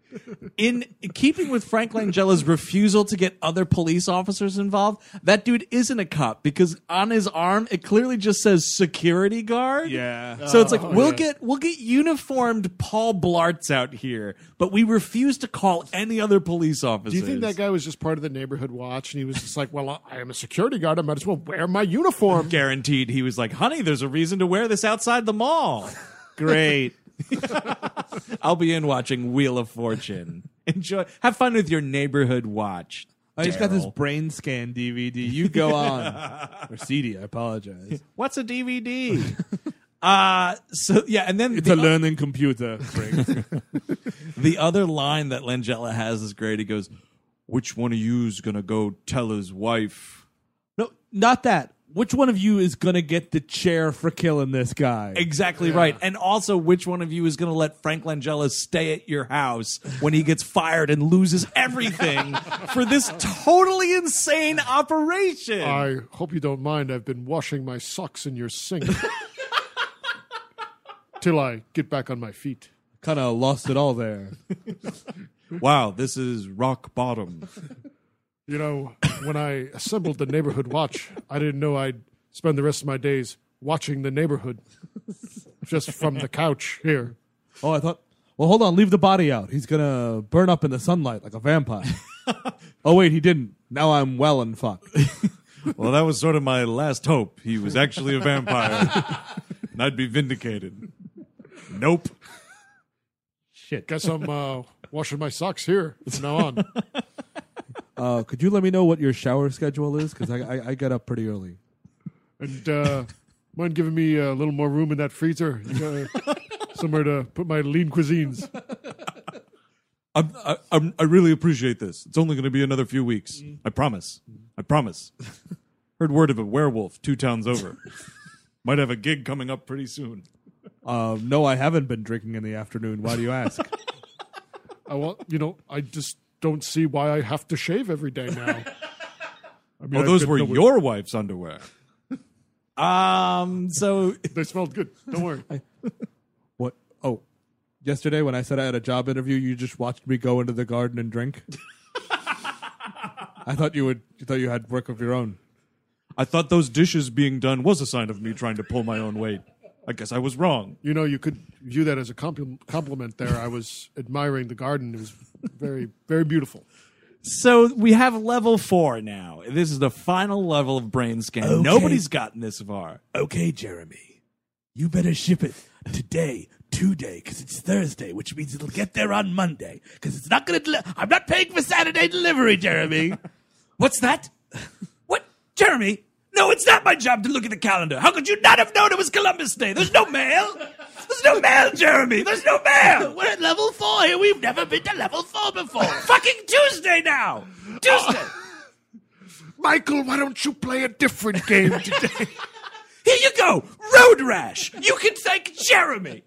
in keeping with Frank Langella's refusal to get other police officers involved, that dude isn't a cop because on his arm it clearly just says security guard. Yeah. So it's like Oh, we'll yeah. get we'll get uniformed Paul Blarts out here, but we refuse to call any other police officers. Do you think that guy was just part of the neighborhood watch, and he was just like, "Well, I am a security guard. I might as well wear my uniform." Guaranteed he was like, honey, there's a reason to wear this outside the mall. Great. I'll be in watching Wheel of Fortune. Enjoy. Have fun with your neighborhood watch. I just got this Daryl. brain scan D V D. You go on. Or C D, I apologize. What's a D V D? uh so yeah, and then It's the, a learning computer. Frank. the other line that Langella has is great. He goes, "Which one of you's gonna go tell his wife?" No, not that. Which one of you is going to get the chair for killing this guy? Exactly right. And also, which one of you is going to let Frank Langella stay at your house when he gets fired and loses everything for this totally insane operation? I hope you don't mind. I've been washing my socks in your sink till I get back on my feet. Kind of lost it all there. Wow, this is rock bottom. You know, when I assembled the neighborhood watch, I didn't know I'd spend the rest of my days watching the neighborhood just from the couch here. Oh, I thought, well, hold on, leave the body out. He's going to burn up in the sunlight like a vampire. Oh, wait, he didn't. Now I'm well and fucked. Well, that was sort of my last hope. He was actually a vampire. And I'd be vindicated. Nope. Shit. Guess I'm uh, washing my socks here from now on. Uh, could you let me know what your shower schedule is? Because I, I, I get up pretty early. And uh, mind giving me a little more room in that freezer? Uh, somewhere to put my lean cuisines. I'm, I, I'm, I really appreciate this. It's only going to be another few weeks. I promise. I promise. Heard word of a werewolf two towns over. Might have a gig coming up pretty soon. Uh, no, I haven't been drinking in the afternoon. Why do you ask? I want, you know, I just don't see why I have to shave every day now. I mean, Oh, I've those been were nowhere- your wife's underwear. Um. So They smelled good. Don't worry. What? Oh, yesterday when I said I had a job interview, you just watched me go into the garden and drink. I thought you would. You thought you had work of your own. I thought those dishes being done was a sign of me trying to pull my own weight. I guess I was wrong. You know, you could view that as a compl- compliment there. I was admiring the garden. It was very, very beautiful. So we have level four now. This is the final level of brain scan. Okay. Nobody's gotten this far. Okay, Jeremy, you better ship it today, today, because it's Thursday, which means it'll get there on Monday. Because it's not going to. Deli- I'm not paying for Saturday delivery, Jeremy. What's that? What? Jeremy? No, it's not my job to look at the calendar. How could you not have known it was Columbus Day? There's no mail. There's no mail, Jeremy. There's no mail. We're at level four here. We've never been to level four before. Fucking Tuesday now. Tuesday. Michael, why don't you play a different game today? Here you go. Road rash. You can thank Jeremy.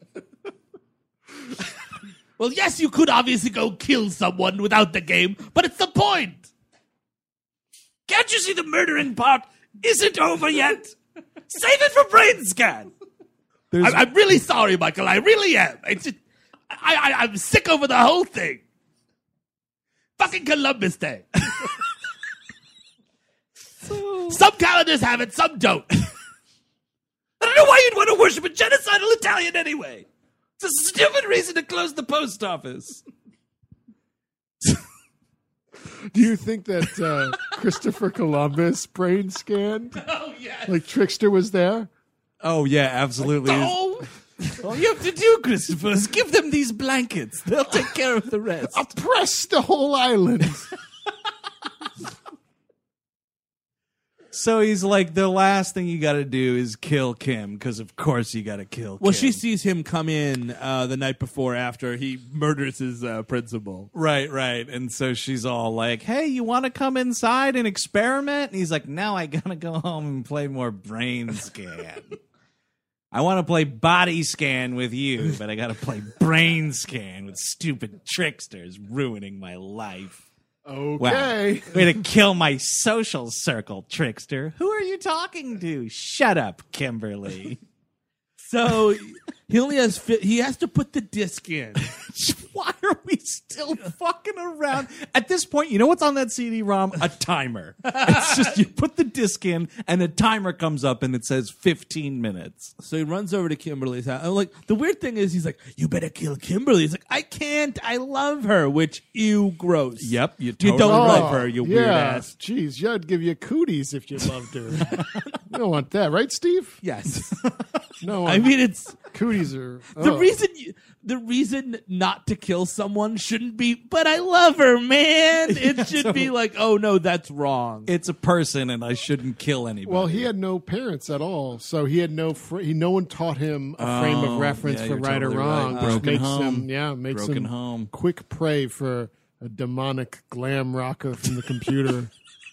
Well, yes, you could obviously go kill someone without the game, but it's the point. Can't you see the murdering part isn't over yet? Save it for brain scan. I, I'm really sorry, Michael. I really am. It's just, I, I, I'm sick over the whole thing. Fucking Columbus Day. Some calendars have it, some don't. I don't know why you'd want to worship a genocidal Italian anyway. It's a stupid reason to close the post office. Do you think that uh, Christopher Columbus brain scanned? Oh, yes. Like Trickster was there? Oh, yeah, absolutely. Oh, All you have to do, Christopher, is give them these blankets. They'll take care of the rest. Oppress the whole island. So he's like, the last thing you got to do is kill Kim, because of course you got to kill well, Kim. she sees him come in uh, the night before after he murders his uh, principal. Right, right. And so she's all like, hey, you want to come inside and experiment? And he's like, no, I got to go home and play more brain scan. I want to play body scan with you, but I got to play brain scan with stupid tricksters ruining my life. Okay. Wow. Way to kill my social circle, trickster. Who are you talking to? Shut up, Kimberly. So he only has fi- he has to put the disc in. Why are we still fucking around? At this point, you know what's on that C D ROM? A timer. It's just you put the disc in and a timer comes up and it says fifteen minutes. So he runs over to Kimberly's house. I'm like, the weird thing is he's like, you better kill Kimberly. He's like, I can't. I love her, which ew, gross. Yep, you You totally don't right. love her, you yeah. weird ass. Jeez, yeah, I'd give you cooties if you loved her. You don't want that, right, Steve? Yes. No, I mean, it's cooties are the oh. reason you, the reason not to kill someone shouldn't be, but I love her, man. It should be like, oh no, that's wrong. It's a person and I shouldn't kill anybody. Well, he had no parents at all, so he had no. Fr- he no one taught him a frame Oh, of reference yeah, for you're right totally or wrong, right. which Broken makes home. him yeah makes Broken him home. quick prey for a demonic glam rocker from the computer.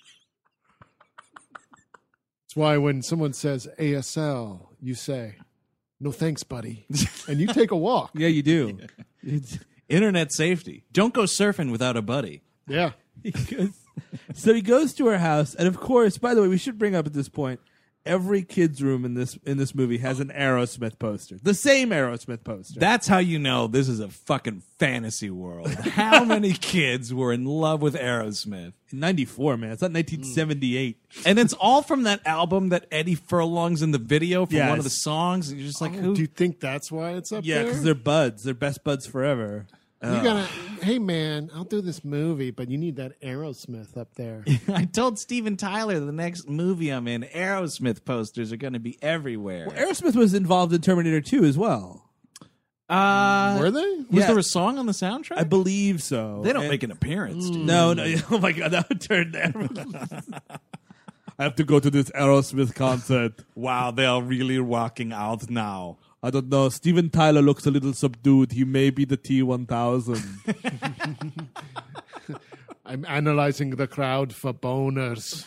That's why when someone says A S L, you say, "No thanks, buddy," and you take a walk. Yeah, you do. It's- Internet safety. Don't go surfing without a buddy. Yeah. he goes, so he goes to her house, and of course, by the way, we should bring up at this point, every kid's room in this in this movie has an Aerosmith poster, the same Aerosmith poster. That's how you know this is a fucking fantasy world. How many kids were in love with Aerosmith? In ninety-four, man. It's not nineteen seventy-eight. And it's all from that album that Eddie Furlong's in the video from Yes. one of the songs. And you're just like, Oh, who? do you think that's why it's up Yeah, there? because they're buds. They're best buds forever. You gotta, hey man, I'll do this movie, but you need that Aerosmith up there. I told Steven Tyler the next movie I'm in, Aerosmith posters are going to be everywhere. Well, Aerosmith was involved in Terminator two as well. uh, Were they? was Yeah. there a song on the soundtrack? I believe so. they don't And- make an appearance, dude. No, no. Oh my god, that would turn there. I have to go to this Aerosmith concert. Wow, they are really walking out now. I don't know. Steven Tyler looks a little subdued. He may be the T one thousand. I'm analyzing the crowd for boners.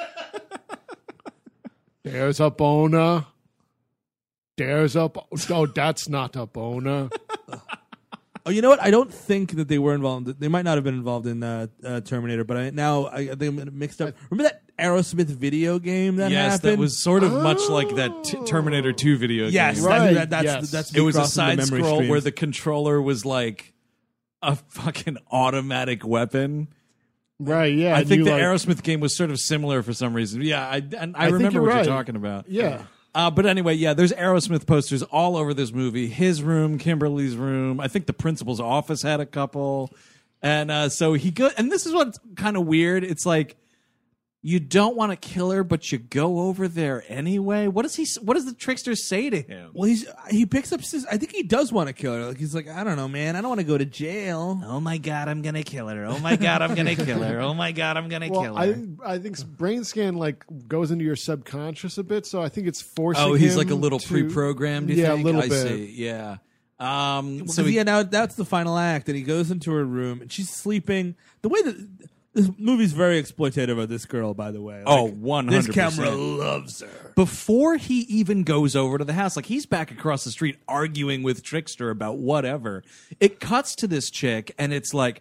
There's a boner. There's a bo- oh, that's not a boner. Oh, you know what? I don't think that they were involved. They might not have been involved in uh, uh, Terminator, but I, now I, I think I'm mixed up. Remember that Aerosmith video game that yes, happened? that was sort of much like that t- Terminator two video yes, game. Right, that, that's, yes. that's It was a crossing the side memory scroll streams. where the controller was like a fucking automatic weapon. Right, yeah. I and think you, the like- Aerosmith game was sort of similar for some reason. Yeah, I, and I, I think remember you're what right. you're talking about. Yeah. Uh, but anyway, yeah, there's Aerosmith posters all over this movie. His room, Kimberly's room. I think the principal's office had a couple. And uh, so he go, and this is what's kind of weird. It's like you don't want to kill her, but you go over there anyway. What does he? What does the trickster say to him? Well, he's he picks up. His, I think he does want to kill her. Like he's like, I don't know, man. I don't want to go to jail. Oh my god, I'm gonna kill her. Oh my god, I'm gonna kill her. Oh my god, I'm gonna Well, kill her. I I think brain scan like goes into your subconscious a bit, so I think it's forcing. Oh, he's him like a little to- pre-programmed. You yeah, think? a little I bit. see. Yeah. Um, So so he, yeah, now that's the final act, and he goes into her room, and she's sleeping. The way that this movie's very exploitative of this girl, by the way. Like, Oh, one hundred This percent. camera loves her. before he even goes over to the house, like he's back across the street arguing with Trickster about whatever. It cuts to this chick, and it's like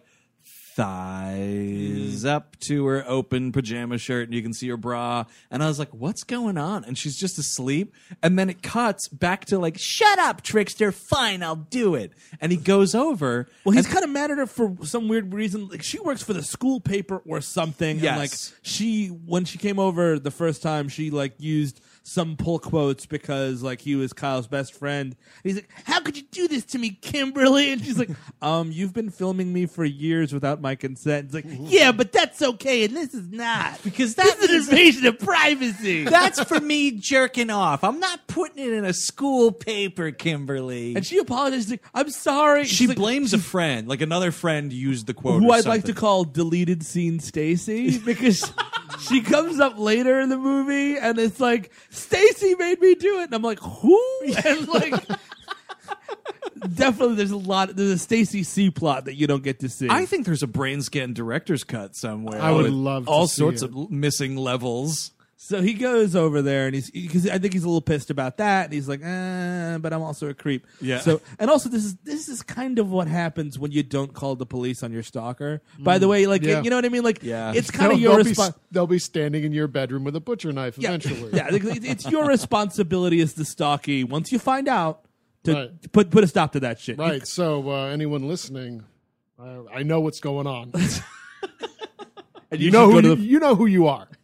thighs up to her open pajama shirt, and you can see her bra. And I was like, what's going on? And she's just asleep. And then it cuts back to like, shut up, Trickster. Fine, I'll do it. And he goes over. Well, he's and- kind of mad at her for some weird reason. Like she works for the school paper or something. Yes. And like she, when she came over the first time, she like used some pull quotes because like he was Kyle's best friend. And he's like, "How could you do this to me, Kimberly?" And she's like, "Um, you've been filming me for years without my consent." It's like, "Yeah, but that's okay, and this is not Because this that is an means- invasion of privacy." That's for me jerking off. I'm not putting it in a school paper, Kimberly. And she apologizes. Like, "I'm sorry." She She's like, blames a friend. Like another friend used the quote. who or I'd like to something. call deleted scene Stacy because she comes up later in the movie and it's like, Stacy made me do it, and I'm like, who? And like, definitely there's a lot. There's a Stacy C plot that you don't get to see. I think there's a brain scan director's cut somewhere. I would with love to all see sorts it. of missing levels. So he goes over there and he's because I think he's a little pissed about that. And he's like, eh, but I'm also a creep. Yeah. So and also this is this is kind of what happens when you don't call the police on your stalker. By the way, like Yeah. you know what I mean? Like Yeah. it's kind of They'll, your they'll, be, response. they'll be standing in your bedroom with a butcher knife eventually. Yeah, like, it- it's your responsibility as the stalkie once you find out to Right. put put a stop to that shit. You- Right. So uh, anyone listening, I, I know what's going on. and you you, know should who go you, to the you know who you are.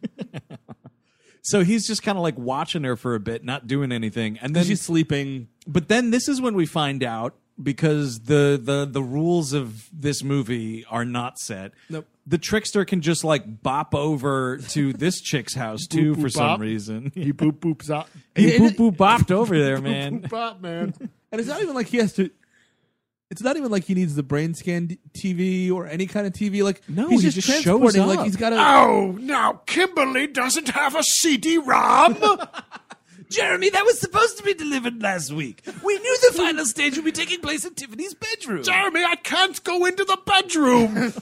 So he's just kind of like watching her for a bit, not doing anything, and then she's sleeping. But then this is when we find out because the the the rules of this movie are not set. Nope. The trickster can just like bop over to this chick's house too Boop, boop, for some bop. reason. He boop boops up. He boop boop bopped over there, man. Boop bop, man. And it's not even like he has to. It's not even like he needs the brain scan d- T V or any kind of T V. Like No, he's he just, just shows transporting. Like up. he's got a. Oh, now Kimberly doesn't have a C D ROM. Jeremy, that was supposed to be delivered last week. We knew the final stage would be taking place in Tiffany's bedroom. Jeremy, I can't go into the bedroom.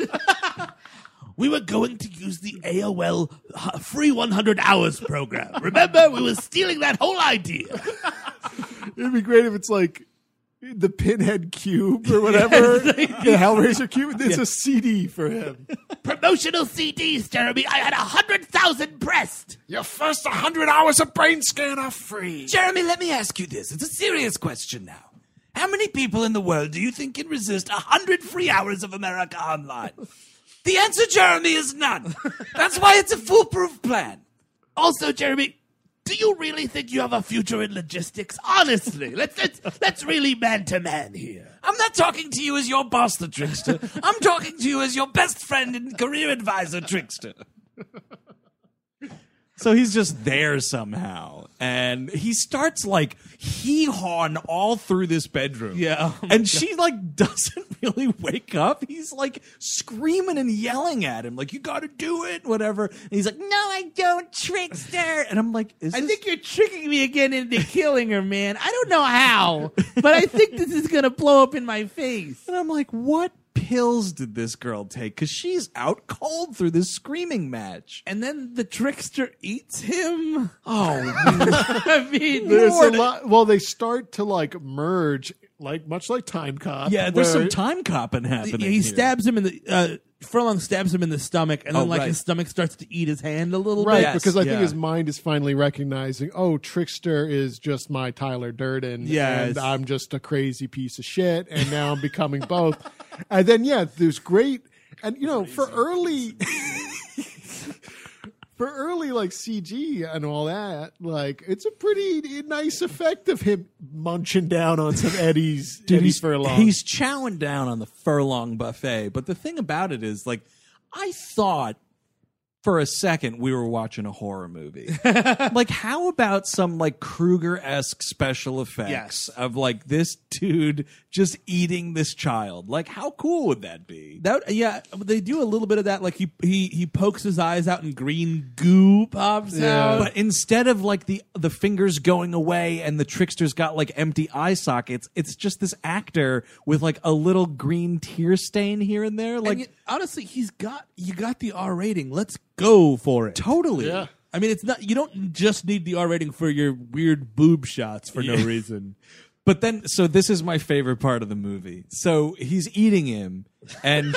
We were going to use the A O L uh, free one hundred hours program. Remember, we were stealing that whole idea. It'd be great if it's like the Pinhead Cube or whatever, the Hellraiser Cube. It's a C D for him. Promotional C Ds, Jeremy. I had a hundred thousand pressed. Your first one hundred hours of brain scan are free. Jeremy, let me ask you this. It's a serious question now. How many people in the world do you think can resist a hundred free hours of America Online? The answer, Jeremy, is none. That's why it's a foolproof plan. Also, Jeremy, do you really think you have a future in logistics? Honestly, let's let's let's really man to man here. I'm not talking to you as your boss, the Trickster. I'm talking to you as your best friend and career advisor, Trickster. So he's just there somehow. And he starts like hee-hawing all through this bedroom. Yeah. And she like doesn't really wake up. He's like screaming and yelling at him, like, you gotta do it, whatever. And he's like, no, I don't, Trickster. And I'm like, is I this- think you're tricking me again into killing her, man. I don't know how, but I think this is gonna blow up in my face. And I'm like, what pills did this girl take? Because she's out cold through this screaming match. And then the trickster eats him. Oh, I mean, There's a Lord. lot. Well, they start to like merge like much like Time Cop. Yeah, there's where- some time copping happening. he here. stabs him in the uh, Furlong stabs him in the stomach, and then Oh, like right. his stomach starts to eat his hand a little Right, bit. Yes, because I think yeah. his mind is finally recognizing, oh, Trickster is just my Tyler Durden, Yes. and I'm just a crazy piece of shit, and now I'm becoming both. And then, yeah, there's great, and you know, for early, for early like C G and all that, like it's a pretty nice effect of him munching down on some Eddie's, Dude, Eddie's he's, Furlong. he's chowing down on the Furlong buffet. But the thing about it is, like, I thought for a second we were watching a horror movie. Like, how about some like Krueger-esque special effects Yes. of like this dude just eating this child? Like, how cool would that be? That yeah, they do a little bit of that. Like he he he pokes his eyes out and green goo pops Yeah. out. But instead of like the the fingers going away and the trickster's got like empty eye sockets, it's just this actor with like a little green tear stain here and there. Like, And yet, honestly, he's got you got the R rating. Let's go for it. totally. Yeah. I mean, it's not. You don't just need the R rating for your weird boob shots for no Yeah. reason. But then, so this is my favorite part of the movie. So he's eating him, and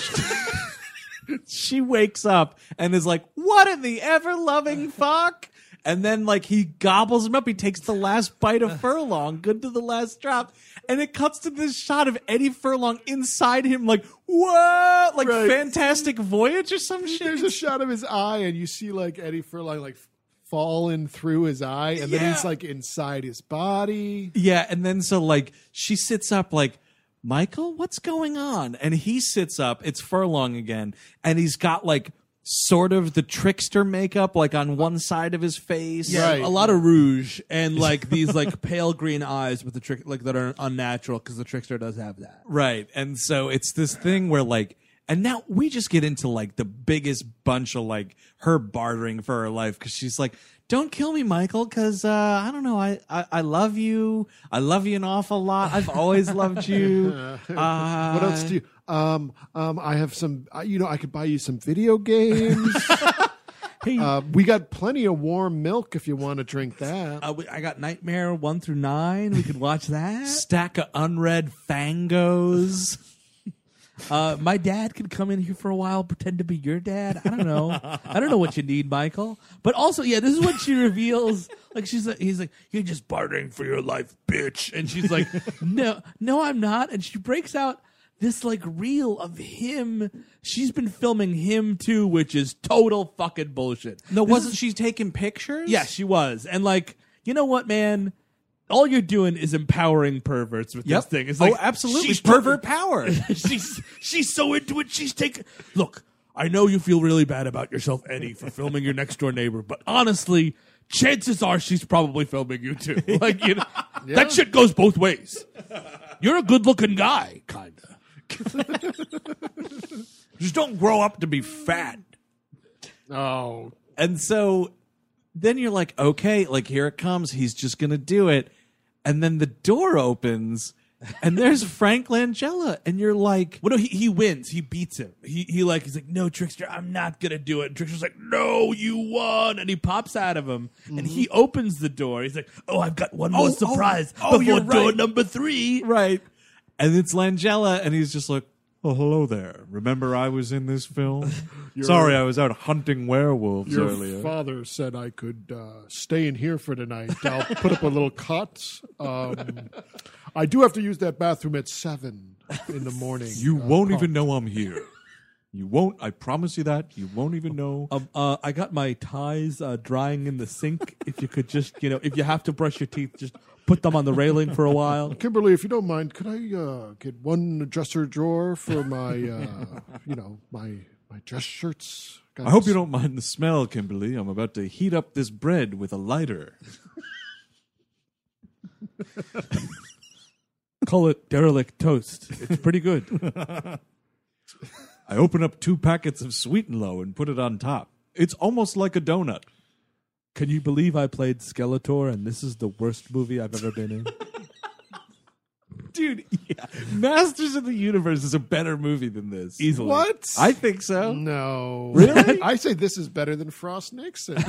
she wakes up and is like, "What in the ever loving fuck?" And then, like, he gobbles him up. He takes the last bite of Furlong, good to the last drop, and it cuts to this shot of Eddie Furlong inside him, like, "What?" Like Right. Fantastic Voyage or some shit. There's a shot of his eye, and you see like Eddie Furlong like falling through his eye, and then Yeah. he's like inside his body. Yeah, and then so like she sits up like, Michael, what's going on? And he sits up, it's Furlong again, and he's got like sort of the trickster makeup like on one side of his face. Yeah, Right. a lot of rouge and like these like pale green eyes with the trick like that are unnatural because the trickster does have that. Right. And so it's this thing where like, and now we just get into like the biggest bunch of like her bartering for her life because she's like, don't kill me, Michael, because uh, I don't know. I, I, I love you. I love you an awful lot. I've always loved you. Uh, What else do you? Um, um, I have some. Uh, you know, I could buy you some video games. Hey, uh, we got plenty of warm milk if you want to drink that. uh, we, I got Nightmare one through nine. We could watch that. stack of unread Fangos. Uh, my dad could come in here for a while, pretend to be your dad. I don't know. I don't know what you need, Michael. But also, yeah, this is what she reveals. Like she's like, he's like, you're just bartering for your life, bitch. And she's like, no, no, I'm not. And she breaks out this like reel of him. She's been filming him too, which is total fucking bullshit. No, This wasn't is- she taking pictures? Yeah, she was. And like, you know what, man? All you're doing is empowering perverts with Yep. this thing. It's Oh, like, absolutely. she's Pervert totally- power. she's she's so into it. She's taking. Look, I know you feel really bad about yourself, Eddie, for filming your next door neighbor, but honestly, chances are she's probably filming you too. Like you know, that shit goes both ways. You're a good-looking guy, kinda. Just don't grow up to be fat. Oh, And so then you're like, okay, like here it comes. He's just going to do it. And then the door opens and there's Frank Langella. And you're like, Well, no, he, he wins. He beats him. He he like he's like, no, Trickster, I'm not gonna do it. And Trickster's like, no, you won. And he pops out of him and he opens the door. He's like, oh, I've got one more Oh, surprise oh, oh, before you're door right. number three. right. And it's Langella. And he's just like, Oh, hello there. Remember I was in this film? Sorry, I was out hunting werewolves your earlier. father said I could uh, stay in here for tonight. I'll put up a little cot. Um, I do have to use that bathroom at seven in the morning. You Uh, won't prom- even know I'm here. You won't. I promise you that. You won't even know. Um, uh, I got my ties uh, drying in the sink. If you could just, you know, if you have to brush your teeth, just put them on the railing for a while. Kimberly, if you don't mind, could I uh, get one dresser drawer for my, uh, you know, my my dress shirts? Got I hope you don't mind the smell, Kimberly. I'm about to heat up this bread with a lighter. Call it derelict toast. It's pretty good. I open up two packets of Sweet and Low and put it on top. It's almost like a donut. Can you believe I played Skeletor and this is the worst movie I've ever been in? dude, yeah. Masters of the Universe is a better movie than this. Easily. What? I think so. No. Really? I say this is better than Frost Nixon.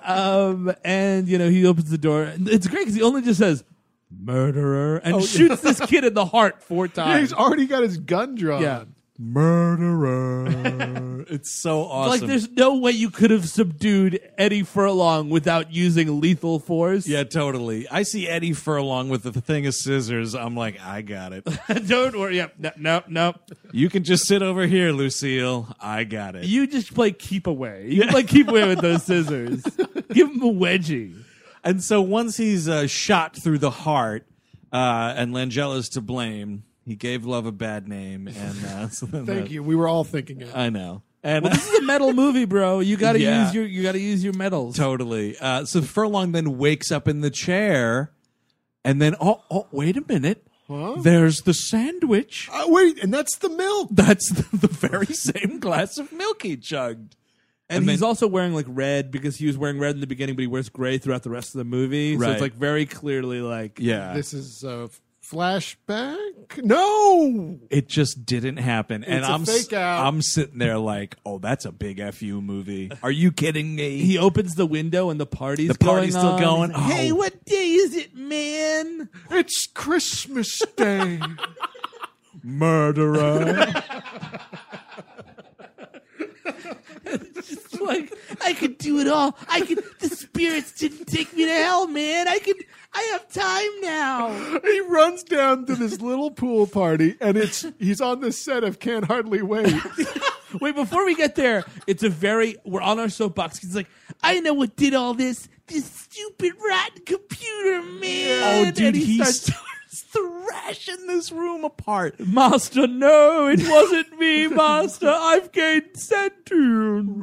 Um, and you know he opens the door. It's great because he only just says murderer and Oh, shoots this kid in the heart four Yeah, times. he's already got his gun drawn. Yeah. Murderer. It's so awesome. Like there's no way you could have subdued Eddie Furlong without using lethal force. Yeah, totally. I see Eddie Furlong with the thing of scissors. I'm like, I got it. Don't worry. Yep. No, no, no. You can just sit over here, Lucille. I got it. You just play keep away. You can play keep away with those scissors. Give him a wedgie. And so once he's uh, shot through the heart, uh, and Langella's to blame, he gave love a bad name. And uh, so then Thank the- you. We were all thinking it. I know. And Well, this is a metal movie, bro. You got to Yeah. use your you got to use your medals. Totally. Uh, so Furlong then wakes up in the chair, and then oh, oh wait a minute. Huh? There's the sandwich. Uh, wait, and that's the milk. That's the, the very same glass of milk he chugged. And, And he's then- also wearing like red because he was wearing red in the beginning, but he wears gray throughout the rest of the movie. So Right. it's like very clearly like Yeah. This is a flashback? No! It just didn't happen. and It's a I'm s- fake out. I'm sitting there like, oh, that's a big F U movie. Are you kidding me? he opens the window and the party's The party's going still on. going? He's like, hey, Oh. what day is it, man? It's Christmas Day. Murderer. It's like I could do it all. I could. The spirits didn't take me to hell, man. I could. I have time now. He runs down to this little pool party, and it's he's on the set of Can't Hardly Wait. Wait, before we get there, it's a very. We're on our soapbox. He's like, I know what did all this. This stupid rotten computer, man. Oh, dude, And he starts. starts thrashing this room apart. Master, no, it wasn't me, Master. I've gained sentient.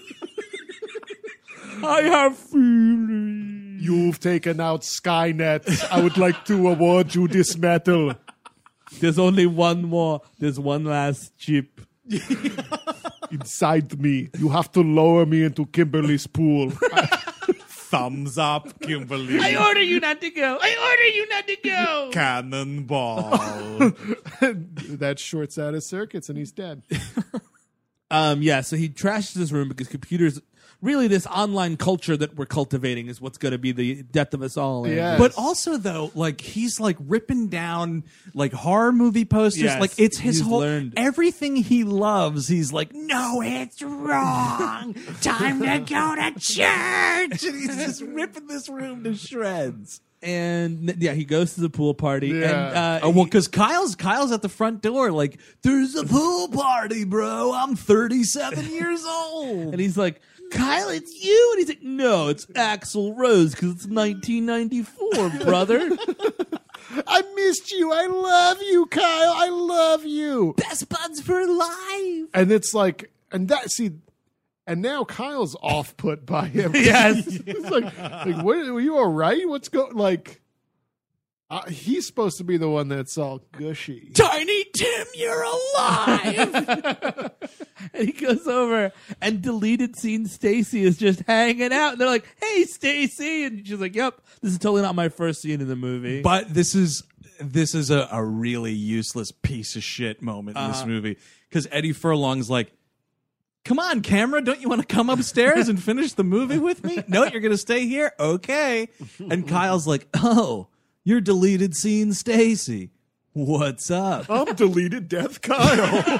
I have feelings. You've taken out Skynet. I would like to award you this medal. There's only one more. There's one last chip. Inside me, you have to lower me into Kimberly's pool. Thumbs up, Kimberly. I order you not to go. I order you not to go. Cannonball. That shorts out his circuits, and he's dead. Um, yeah, so he trashes his room because computers, really this online culture that we're cultivating is what's going to be the death of us all. And- Yes. But also, though, like he's like ripping down like horror movie posters. Yes, like it's his he's whole learned. everything he loves. He's like, no, it's wrong. Time to go to church. And he's just ripping this room to shreds. And yeah, he goes to the pool party. Yeah. And, uh, Oh well, because Kyle's Kyle's at the front door. Like, there's a pool party, bro. I'm thirty-seven years old. and he's like, Kyle, it's you. And he's like, no, it's Axl Rose because it's nineteen ninety-four, brother. I missed you. I love you, Kyle. I love you. Best buds for life. And it's like, and that, see, and now Kyle's off put by him. Yes. It's like, like, what, were you all right? What's going, like, uh, he's supposed to be the one that's all gushy. Tiny Tim, you're alive. And he goes over and deleted scene Stacy is just hanging out. And they're like, hey, Stacy. And she's like, yep, this is totally not my first scene in the movie. But this is this is a, a really useless piece of shit moment in this Uh-huh. movie because Eddie Furlong's like, come on, camera, don't you want to come upstairs and finish the movie with me? No, you're going to stay here? Okay. And Kyle's like, oh, you're deleted scene Stacy. What's up? I'm deleted Death Kyle.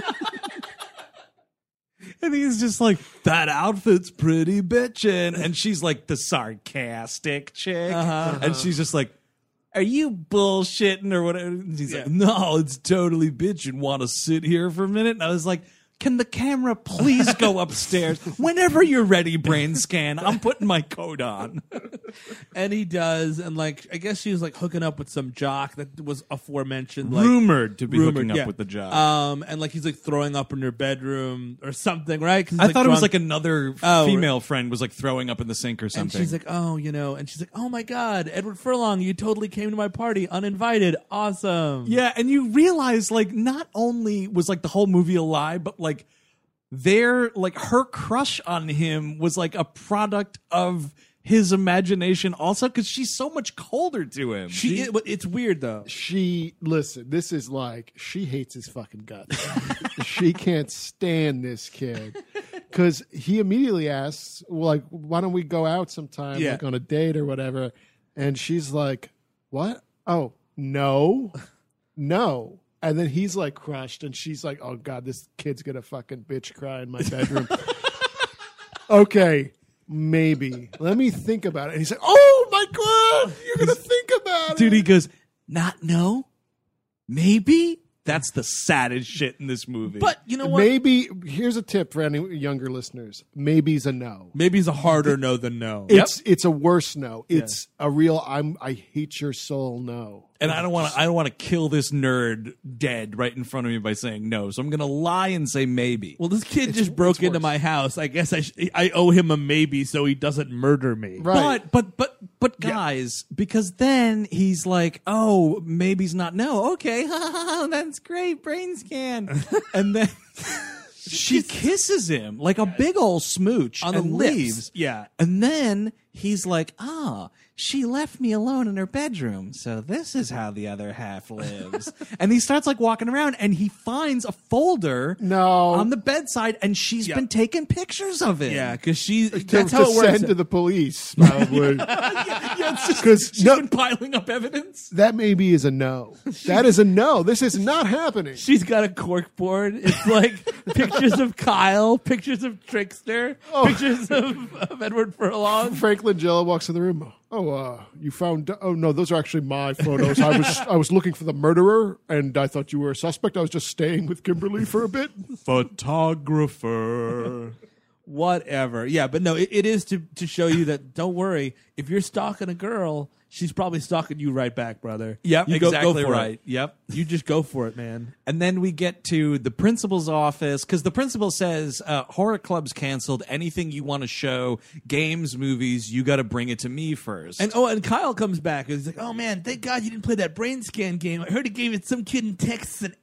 And he's just like, that outfit's pretty bitchin'. And she's like the sarcastic chick. Uh-huh. And she's just like, are you bullshitting or whatever? And he's Yeah. like, no, it's totally bitchin'. Want to sit here for a minute? And I was like, can the camera please go upstairs? Whenever you're ready, brain scan, I'm putting my coat on. And he does. And like, I guess she was like hooking up with some jock that was aforementioned. Like, Rumored to be rumored, hooking up yeah. with the job. Um, and like he's like throwing up in her bedroom or something, right? 'Cause he's, I like, thought it was drunk. like another Oh, female friend was like throwing up in the sink or And something. she's like, oh, you know, and she's like, oh my God, Edward Furlong, you totally came to my party uninvited. Awesome. Yeah, and you realize like not only was like the whole movie a lie, but like their like her crush on him was like a product of his imagination also because she's so much colder to him. She, it, it's weird though. She, listen, this is like, she hates his fucking guts. She can't stand this kid. because he immediately asks, well, like, why don't we go out sometime, Yeah. like on a date or whatever? And she's like, what? Oh, no, no. And then he's like crushed, and she's like, oh, God, this kid's going to fucking bitch cry in my bedroom. Okay, maybe. Let me think about it. And he's like, oh, my God, you're going to think about it. Dude, he goes, not no, maybe. That's the saddest shit in this movie. But you know what? Maybe, here's a tip for any younger listeners. Maybe's a no. Maybe it's a harder no than no. It's it's a worse no. It's a real I'm I hate your soul no. and I don't want to. I don't want to kill this nerd dead right in front of me by saying no. So I'm going to lie and say maybe. Well, this kid just broke into my house. I guess I sh- I owe him a maybe so he doesn't murder me. Right. But but but but guys, because then he's like, oh, maybe's not no. Okay, that's great, brain scan, and then. She kisses him like a big old smooch On the and lips. leaves. Yeah. And then he's like, ah, she left me alone in her bedroom. So this is how the other half lives. And he starts like walking around and he finds a folder No. on the bedside and she's Yeah. been taking pictures of it. Yeah, because she. To, That's to how it works. send to the police, probably. yeah, it's just, Because she's no, been piling up evidence. that maybe is a no. That is a no. This is not happening. She's got a cork board. It's like pictures of Kyle, pictures of Trickster, Oh. pictures of, of Edward Furlong. Franklin Jello walks in the room. Oh, uh, you found? Oh no, those are actually my photos. I was I was looking for the murderer, and I thought you were a suspect. I was just staying with Kimberly for a bit. Photographer. Whatever. Yeah, but no, it, it is to, to show you that don't worry. If you're stalking a girl, she's probably stalking you right back, brother. Yep, You go- go exactly for it. right. Yep. You just go for it, man. And then we get to the principal's office because the principal says uh, horror club's canceled. Anything you want to show, games, movies, you got to bring it to me first. And oh, and Kyle comes back and he's like, "Oh man, thank God you didn't play that brain scan game. I heard it gave it some kid in Texas an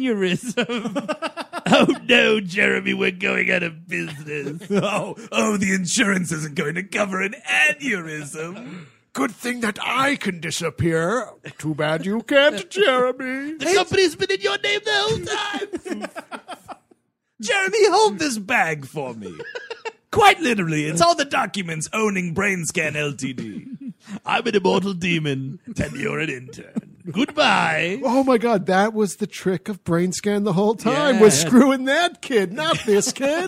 aneurysm." Oh no, Jeremy, we're going out of business. oh, oh, the insurance isn't going to cover an aneurysm. Good thing that I can disappear. Too bad you can't, Jeremy. The company's been in your name the whole time. Jeremy, hold this bag for me. Quite literally, it's all the documents owning BrainScan Limited. I'm an immortal demon, and you're an intern. Goodbye. Oh my God, that was the trick of brain scan the whole time. Yeah, was yeah. screwing that kid, not this kid.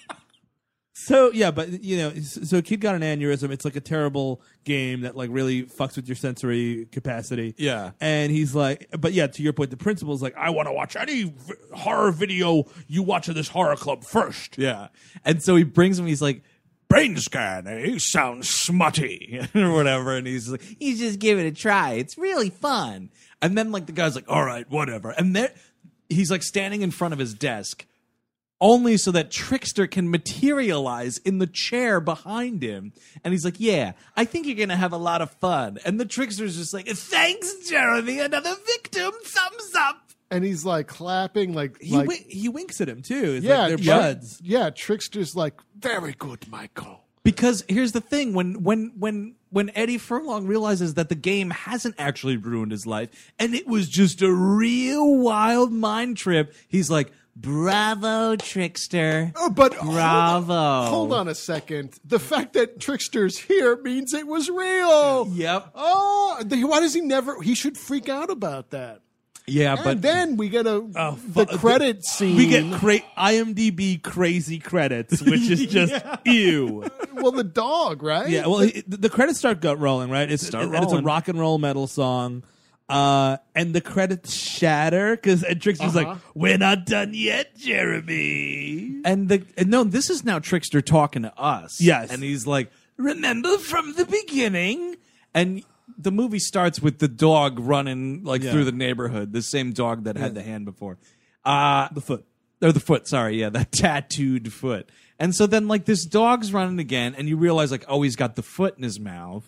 So yeah, but you know, so kid got an aneurysm. It's like a terrible game that like really fucks with your sensory capacity. Yeah. And he's like, but yeah, to your point, the principal's like, I want to watch any v- horror video you watch at this horror club first. Yeah. And so he brings him, he's like, brain scan, eh? Sounds smutty or whatever. And he's like, you just give it a try. It's really fun. And then like the guy's like, all right, whatever. And there, he's like standing in front of his desk only so that Trickster can materialize in the chair behind him. And he's like, yeah, I think you're going to have a lot of fun. And the Trickster's just like, thanks, Jeremy. Another victim. Thumbs up. And he's like clapping, like, He like win- he winks at him too. It's yeah, like they're yeah, buds. yeah. Trickster's like, very good, Michael. Because here's the thing: when when when when Eddie Furlong realizes that the game hasn't actually ruined his life, and it was just a real wild mind trip, he's like, "Bravo, Trickster! Oh, but bravo!" Hold on, hold on a second. The fact that Trickster's here means it was real. Yep. Oh, the- why does he never? He should freak out about that. Yeah, And but then we get a Oh, the fu- credit scene. We get cra- IMDb crazy credits, which is just ew. well, the dog, right? Yeah, well, it, the credits start gut rolling, right? It's, Start and it's a rolling. rock and roll metal song. Uh, and the credits shatter because Trickster's Uh-huh. like, "We're not done yet, Jeremy." and the and no, this is now Trickster talking to us. Yes. and he's like, "Remember from the beginning," and. The movie starts with the dog running like Yeah. through the neighborhood. The same dog that had the hand before. Uh, The foot. Or the foot, sorry, yeah, that tattooed foot. And so then, like, this dog's running again, and you realize, like, oh, he's got the foot in his mouth.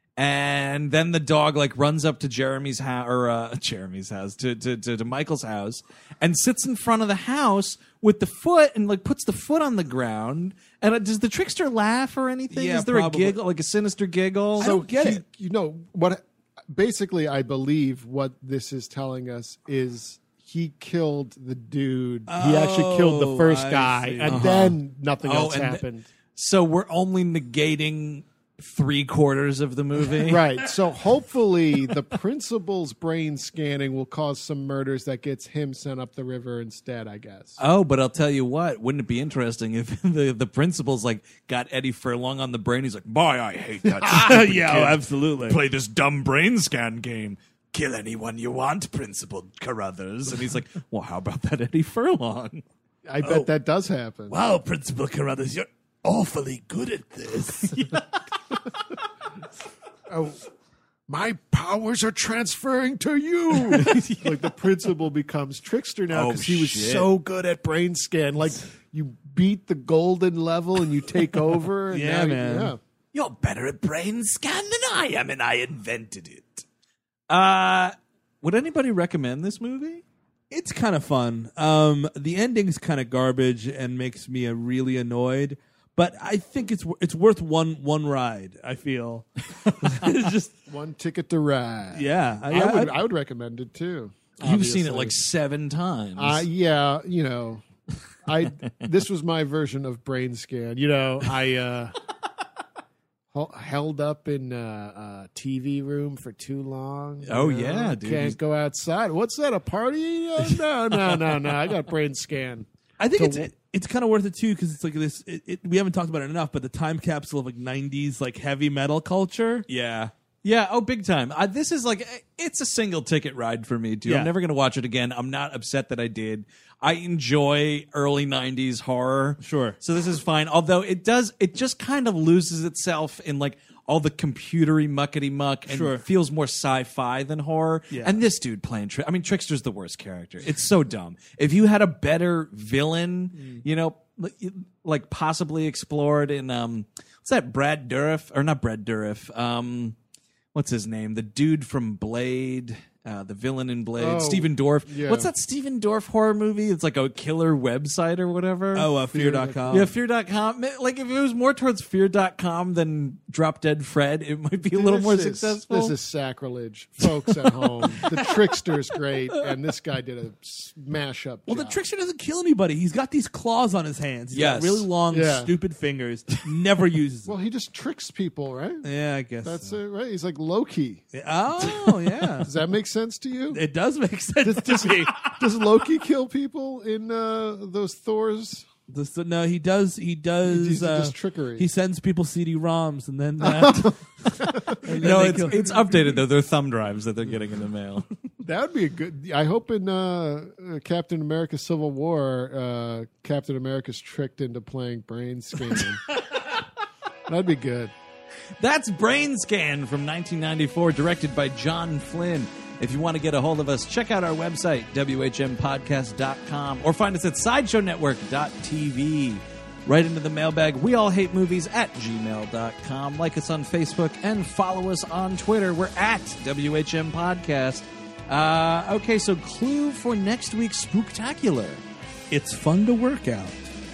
And then the dog, like, runs up to Jeremy's house, or uh, Jeremy's house, to, to, to, to Michael's house, and sits in front of the house with the foot and, like, puts the foot on the ground. And uh, does the Trickster laugh or anything? Yeah, Is there probably. a giggle, like a sinister giggle? I don't get he- it. You know what? Basically, I believe what this is telling us is he killed the dude. He actually killed the Oh, first I guy, see. and Uh-huh. then nothing Oh, else and th- happened. So we're only negating three quarters of the movie. Right. So hopefully the principal's brain scanning will cause some murders that gets him sent up the river instead, I guess. Oh, but I'll tell you what, wouldn't it be interesting if the, the principal's like got Eddie Furlong on the brain? He's like, boy, I hate that stupid yeah, kid. oh, absolutely. Play this dumb brain scan game. Kill anyone you want, Principal Carruthers. And he's like, well, how about that Eddie Furlong? I bet that does happen. Wow, Principal Carruthers, you're awfully good at this. Oh, my powers are transferring to you. Like the principal becomes trickster now Oh, because he was shit. so good at brain scan. Like you beat the golden level and you take over. And Yeah, now- man. Yeah. You're better at brain scan than I am, and I invented it. Uh, would anybody recommend this movie? It's kind of fun. Um, the ending's kind of garbage and makes me uh, really annoyed. But I think it's it's worth one one ride. I feel it's just One ticket to ride. yeah. I, would I would recommend it too. You've seen it obviously. like seven times. Uh, yeah, you know, I this was my version of brain scan. You know, I uh, hel- held up in a, a T V room for too long. you Oh, know, yeah, dude. Can't go outside. What's that? A party? Uh, no, no, no, no. I got brain scan. I think To it's w- it, it's kind of worth it too because it's like this. It, it, we haven't talked about it enough, but the time capsule of like nineties like heavy metal culture. Yeah. Yeah, oh, big time. Uh, this is like, it's a single ticket ride for me, too. Yeah. I'm never going to watch it again. I'm not upset that I did. I enjoy early nineties horror. Sure. So this is fine. Although it does, it just kind of loses itself in like all the computery muckety muck and Sure. feels more sci-fi than horror. Yeah. And this dude playing, Tri- I mean, Trickster's the worst character. It's so dumb. If you had a better villain, Mm. you know, li- like possibly explored in, um, what's that, Brad Dourif? Or not Brad Dourif. Um, what's his name? The dude from Blade. Uh, the villain in Blade, Oh, Steven Dorff. yeah. What's that Steven Dorff horror movie? It's like a killer website or whatever. Oh, uh, fear dot com. Yeah, fear dot com. Like, if it was more towards fear dot com than Drop Dead Fred, it might be a little This more is- successful. This is sacrilege, folks at home. The Trickster's great, and this guy did a smash up. Well, job. the trickster doesn't kill anybody. He's got these claws on his hands. He's Yes. got really long, Yeah. stupid fingers. Never uses them. Well, he just tricks people, right? Yeah, I guess That's so. it, right? He's like Loki. Oh, yeah. Does that make sense to you? It does make sense to me. Does Loki kill people in uh, those Thors? This- no, he does. He does. He's uh, just trickery. He sends people C D ROMs, and then uh, and then no, they it's, kill- it's updated, though. They're thumb drives that they're getting in the mail. That would be a good. I hope in uh, uh, Captain America: Civil War, uh, Captain America's tricked into playing brain scan. That'd be good. That's Brain Scan from nineteen ninety-four, directed by John Flynn. If you want to get a hold of us, check out our website, W H M podcast dot com, or find us at sideshow network dot t v. Right into the mailbag, we all hate movies at gmail dot com. Like us on Facebook and follow us on Twitter. We're at W H M Podcast. Uh, okay, so clue for next week's Spooktacular. It's fun to work out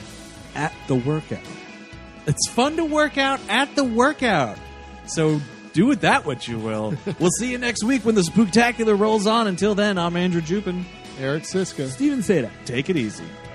at the workout. It's fun to work out at the workout. So do with that what you will. We'll see you next week when the Spooktacular rolls on. Until then, I'm Andrew Jupin. Eric Siska. Steven Sadak. Take it easy.